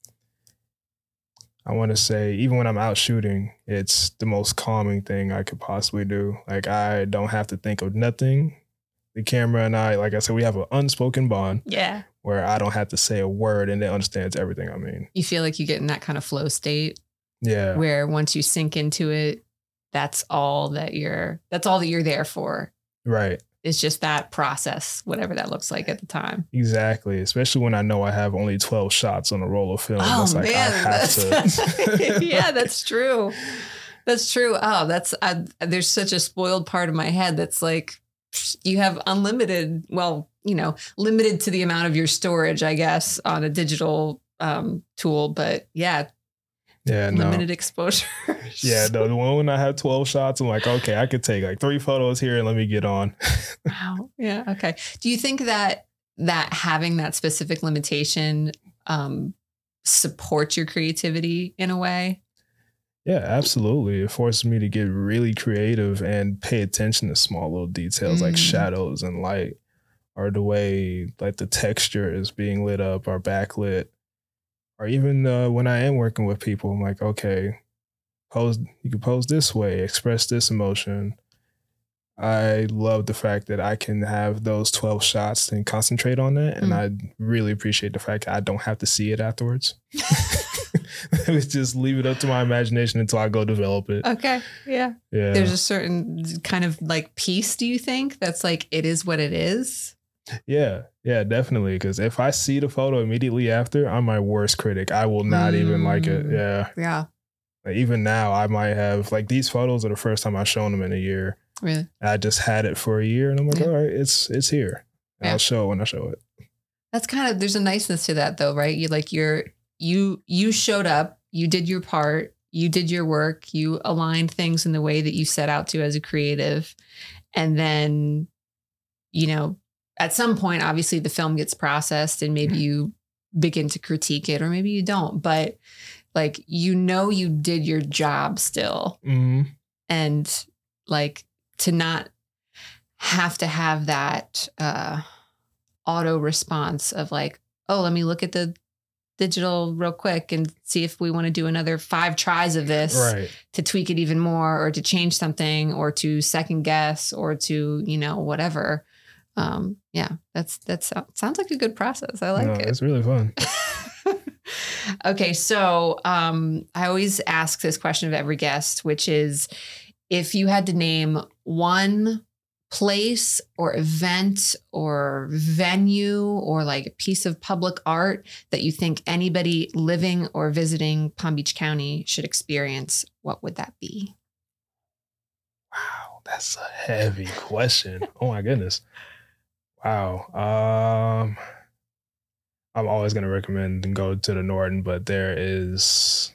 [SPEAKER 2] I want to say, even when I'm out shooting, it's the most calming thing I could possibly do. Like, I don't have to think of nothing. The camera and I, like I said, we have an unspoken bond
[SPEAKER 1] Yeah.
[SPEAKER 2] where I don't have to say a word and it understands everything I mean.
[SPEAKER 1] You feel like you get in that kind of flow state
[SPEAKER 2] Yeah.
[SPEAKER 1] where once you sink into it, that's all that you're that's all that you're there for.
[SPEAKER 2] Right.
[SPEAKER 1] It's just that process, whatever that looks like at the time.
[SPEAKER 2] Exactly. Especially when I know I have only twelve shots on a roll of film.
[SPEAKER 1] Oh
[SPEAKER 2] It's like,
[SPEAKER 1] man,
[SPEAKER 2] I have
[SPEAKER 1] that's,
[SPEAKER 2] to.
[SPEAKER 1] yeah, that's true. That's true. Oh, that's I, there's such a spoiled part of my head that's like you have unlimited. Well, you know, limited to the amount of your storage, I guess, on a digital um, tool. But yeah,
[SPEAKER 2] Yeah, no.
[SPEAKER 1] limited exposure.
[SPEAKER 2] Yeah, no, the one when I had twelve shots, I'm like, okay, I could take like three photos here and let me get on.
[SPEAKER 1] Wow. Yeah. Okay. Do you think that that having that specific limitation um, supports your creativity in a way?
[SPEAKER 2] Yeah, absolutely. It forces me to get really creative and pay attention to small little details like
[SPEAKER 1] Mm.
[SPEAKER 2] shadows and light, or the way like the texture is being lit up or backlit. Or even uh, when I am working with people, I'm like, okay, pose, you can pose this way, express this emotion. I love the fact that I can have those twelve shots and concentrate on that. And
[SPEAKER 1] Mm.
[SPEAKER 2] I really appreciate the fact that I don't have to see it afterwards. just leave it up to my imagination until I go develop it.
[SPEAKER 1] Okay. Yeah.
[SPEAKER 2] Yeah.
[SPEAKER 1] There's a certain kind of like peace, do you think? That's like, it is what it is.
[SPEAKER 2] Yeah. Yeah, definitely. Because if I see the photo immediately after, I'm my worst critic. I will not mm. even like it. Yeah.
[SPEAKER 1] Yeah.
[SPEAKER 2] Like even now, I might have like these photos are the first time I've shown them in a year.
[SPEAKER 1] Really?
[SPEAKER 2] I just had it for a year and I'm like, yeah. all right, it's it's here.
[SPEAKER 1] Yeah.
[SPEAKER 2] I'll show it when I show it.
[SPEAKER 1] That's kind of, there's a niceness to that though, right? You like you're, you, you showed up, you did your part, you did your work, you aligned things in the way that you set out to as a creative. And then, you know, at some point, obviously the film gets processed and maybe you begin to critique it or maybe you don't, but like, you know, you did your job still.
[SPEAKER 2] Mm-hmm.
[SPEAKER 1] And like to not have to have that, uh, auto response of like, oh, let me look at the digital real quick and see if we want to do another five tries of this
[SPEAKER 2] right.
[SPEAKER 1] to tweak it even more or to change something or to second guess or to, you know, whatever. Um, yeah, that's, that's, sounds like a good process. I like
[SPEAKER 2] no,
[SPEAKER 1] it.
[SPEAKER 2] It's really fun.
[SPEAKER 1] Okay. So, um, I always ask this question of every guest, which is if you had to name one place or event or venue or like a piece of public art that you think anybody living or visiting Palm Beach County should experience, what would that be?
[SPEAKER 2] Wow, that's a heavy question. Oh my goodness. Wow. Um, I'm always going to recommend and go to the Norton, but there is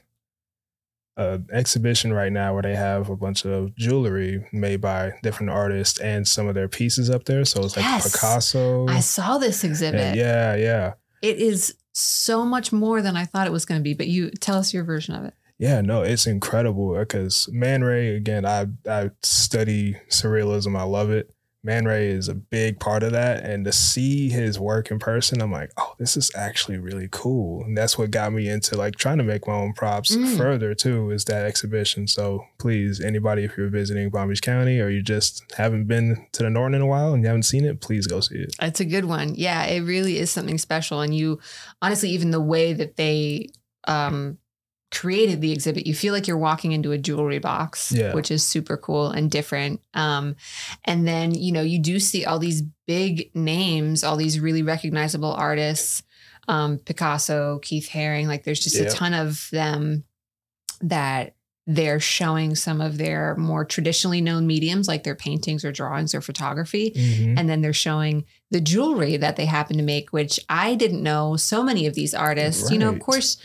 [SPEAKER 2] an exhibition right now where they have a bunch of jewelry made by different artists and some of their pieces up there. So it's like
[SPEAKER 1] Yes.
[SPEAKER 2] Picasso.
[SPEAKER 1] I saw this exhibit.
[SPEAKER 2] And yeah, yeah.
[SPEAKER 1] It is so much more than I thought it was going to be, but you tell us your version of it.
[SPEAKER 2] Yeah, no, it's incredible because Man Ray, again, I I study surrealism. I love it. Man Ray is a big part of that. And to see his work in person, I'm like, oh, this is actually really cool. And that's what got me into like trying to make my own props
[SPEAKER 1] Mm.
[SPEAKER 2] further too, is that exhibition. So please, anybody, if you're visiting Palm Beach County or you just haven't been to the Norton in a while and you haven't seen it, please go see it.
[SPEAKER 1] It's a good one. Yeah, it really is something special. And you, honestly, even the way that they um, created the exhibit, you feel like you're walking into a jewelry box,
[SPEAKER 2] Yeah.
[SPEAKER 1] which is super cool and different. Um, and then, you know, you do see all these big names, all these really recognizable artists, um, Picasso, Keith Haring, like there's just
[SPEAKER 2] Yeah.
[SPEAKER 1] a ton of them that they're showing some of their more traditionally known mediums, like their paintings or drawings or photography.
[SPEAKER 2] Mhm.
[SPEAKER 1] And then they're showing the jewelry that they happen to make, which I didn't know so many of these artists, you know, of
[SPEAKER 2] Right.
[SPEAKER 1] course,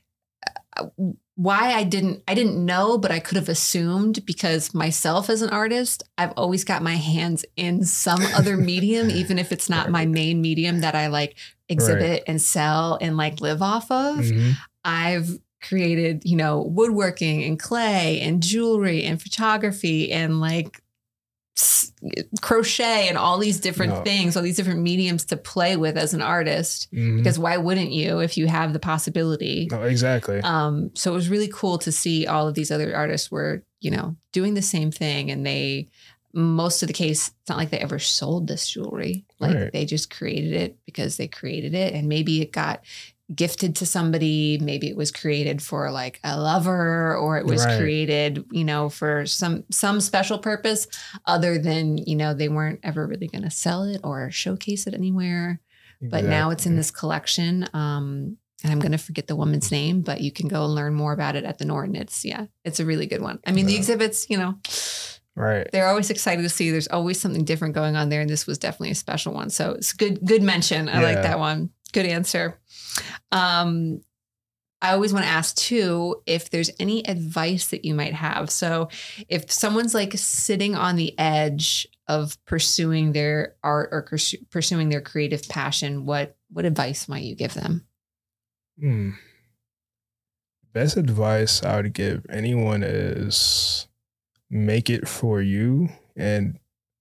[SPEAKER 1] uh, why I didn't, I didn't know, but I could have assumed because myself as an artist, I've always got my hands in some other medium, even if it's not my
[SPEAKER 2] Right.
[SPEAKER 1] main medium that I like exhibit
[SPEAKER 2] Right.
[SPEAKER 1] and sell and like live off of.
[SPEAKER 2] Mhm.
[SPEAKER 1] I've created, you know, woodworking and clay and jewelry and photography and like s- crochet and all these different
[SPEAKER 2] No.
[SPEAKER 1] things, all these different mediums to play with as an artist.
[SPEAKER 2] Mhm.
[SPEAKER 1] Because why wouldn't you if you have the possibility?
[SPEAKER 2] No, exactly.
[SPEAKER 1] Um, so it was really cool to see all of these other artists were, you know, doing the same thing. And they, most of the case, it's not like they ever sold this jewelry. Like
[SPEAKER 2] Right.
[SPEAKER 1] they just created it because they created it. And maybe it got gifted to somebody. Maybe it was created for like a lover, or it was
[SPEAKER 2] Right. created,
[SPEAKER 1] created, you know, for some, some special purpose other than, you know, they weren't ever really going to sell it or showcase it anywhere. But now it's in
[SPEAKER 2] Exactly.
[SPEAKER 1] this collection. Um, and I'm going to forget the woman's name, but you can go and learn more about it at the Norton. It's, yeah, it's a really good one. I mean, the
[SPEAKER 2] Yeah.
[SPEAKER 1] exhibits, you know,
[SPEAKER 2] Right.
[SPEAKER 1] they're always excited to see. There's always something different going on there. And this was definitely a special one. So it's good, good mention. I like
[SPEAKER 2] Yeah.
[SPEAKER 1] that one. Good answer. Um, I always want to ask too, if there's any advice that you might have. So if someone's like sitting on the edge of pursuing their art or pursu- pursuing their creative passion, what, what advice might you give them?
[SPEAKER 2] Hmm. Best advice I would give anyone is make it for you. And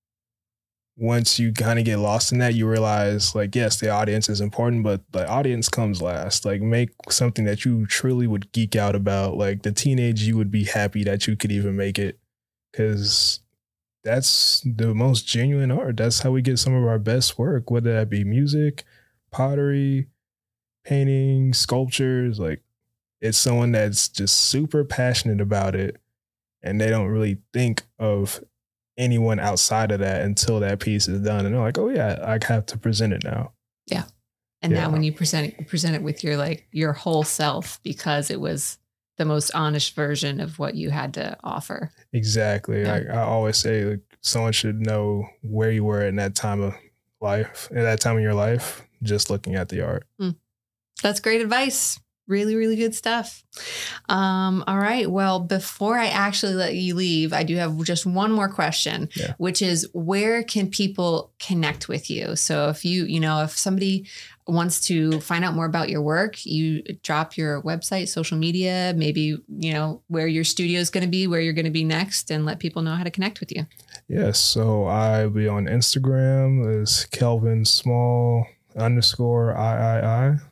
[SPEAKER 2] once you kind of get lost in that, you realize, like, yes, the audience is important, but the audience comes last. Like, make something that you truly would geek out about. Like, the teenage you would be happy that you could even make it, because that's the most genuine art. That's how we get some of our best work, whether that be music, pottery, painting, sculptures. Like, it's someone that's just super passionate about it, and they don't really think of anyone outside of that until that piece is done. And they're like, oh yeah, I have to present it now.
[SPEAKER 1] Yeah. And
[SPEAKER 2] Yeah.
[SPEAKER 1] now when you present it, present it with your like your whole self, because it was the most honest version of what you had to offer.
[SPEAKER 2] Exactly.
[SPEAKER 1] Yeah.
[SPEAKER 2] Like I always say, like, someone should know where you were in that time of life, in that time of your life, just looking at the art.
[SPEAKER 1] That's great advice. Really, really good stuff. Um, all right. Well, before I actually let you leave, I do have just one more question,
[SPEAKER 2] Yeah.
[SPEAKER 1] which is where can people connect with you? So if you, you know, if somebody wants to find out more about your work, you drop your website, social media, maybe, you know, where your studio is going to be, where you're going to be next, and let people know how to connect with you.
[SPEAKER 2] Yes. So I'll be on Instagram as Kelvin Small underscore I I I.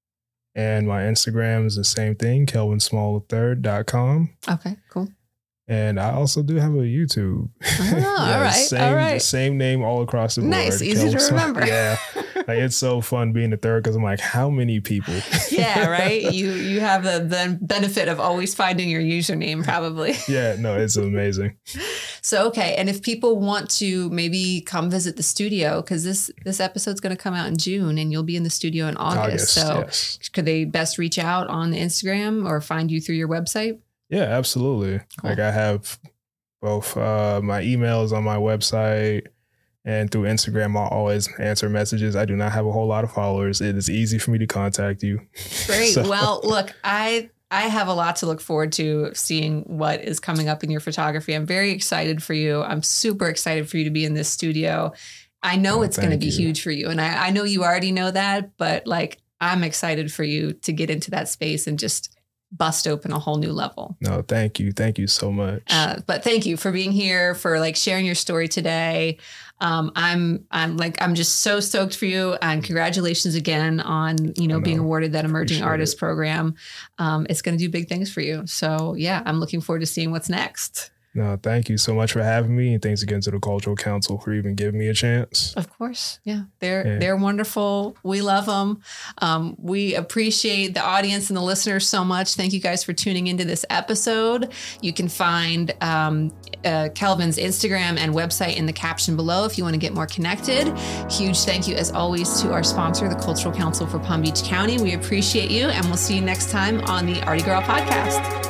[SPEAKER 2] And my Instagram is the same thing, kelvin small the third dot com.
[SPEAKER 1] Okay, cool.
[SPEAKER 2] And I also do have a YouTube.
[SPEAKER 1] Oh, all right,
[SPEAKER 2] Same,
[SPEAKER 1] all right.
[SPEAKER 2] Same name all across the board.
[SPEAKER 1] Nice, easy to
[SPEAKER 2] Kelvin Small-
[SPEAKER 1] remember.
[SPEAKER 2] Yeah. Like, it's so fun being the third because I'm like, how many people?
[SPEAKER 1] Yeah, right. You you have the, the benefit of always finding your username, probably.
[SPEAKER 2] Yeah, no, it's amazing.
[SPEAKER 1] So, okay. And if people want to maybe come visit the studio, because this this episode's going to come out in June and you'll be in the studio in August.
[SPEAKER 2] August,
[SPEAKER 1] so
[SPEAKER 2] yes.
[SPEAKER 1] could they best reach out on Instagram or find you through your website?
[SPEAKER 2] Yeah, absolutely.
[SPEAKER 1] Cool.
[SPEAKER 2] Like I have both uh, my emails on my website, and through Instagram, I'll always answer messages. I do not have a whole lot of followers. It is easy for me to contact you.
[SPEAKER 1] Great.
[SPEAKER 2] So-
[SPEAKER 1] Well, look, I I have a lot to look forward to seeing what is coming up in your photography. I'm very excited for you. I'm super excited for you to be in this studio. I know
[SPEAKER 2] Oh,
[SPEAKER 1] it's going to
[SPEAKER 2] thank
[SPEAKER 1] be
[SPEAKER 2] you.
[SPEAKER 1] huge for you. And I, I know you already know that, but like, I'm excited for you to get into that space and just bust open a whole new level.
[SPEAKER 2] No, thank you. Thank you so much.
[SPEAKER 1] Uh, but thank you for being here, for like sharing your story today. Um, I'm, I'm like, I'm just so stoked for you, and congratulations again on, you know,
[SPEAKER 2] I
[SPEAKER 1] being
[SPEAKER 2] know.
[SPEAKER 1] awarded that emerging
[SPEAKER 2] Appreciate
[SPEAKER 1] artist
[SPEAKER 2] it.
[SPEAKER 1] program. Um, it's going to do big things for you. So yeah, I'm looking forward to seeing what's next.
[SPEAKER 2] No, thank you so much for having me. And thanks again to the Cultural Council for even giving me a chance.
[SPEAKER 1] Of course. Yeah. They're,
[SPEAKER 2] Yeah.
[SPEAKER 1] they're wonderful. We love them. Um, we appreciate the audience and the listeners so much. Thank you guys for tuning into this episode. You can find um, uh, Kelvin's Instagram and website in the caption below if you want to get more connected. Huge thank you, as always, to our sponsor, the Cultural Council for Palm Beach County. We appreciate you, and we'll see you next time on the Artie Girl Podcast.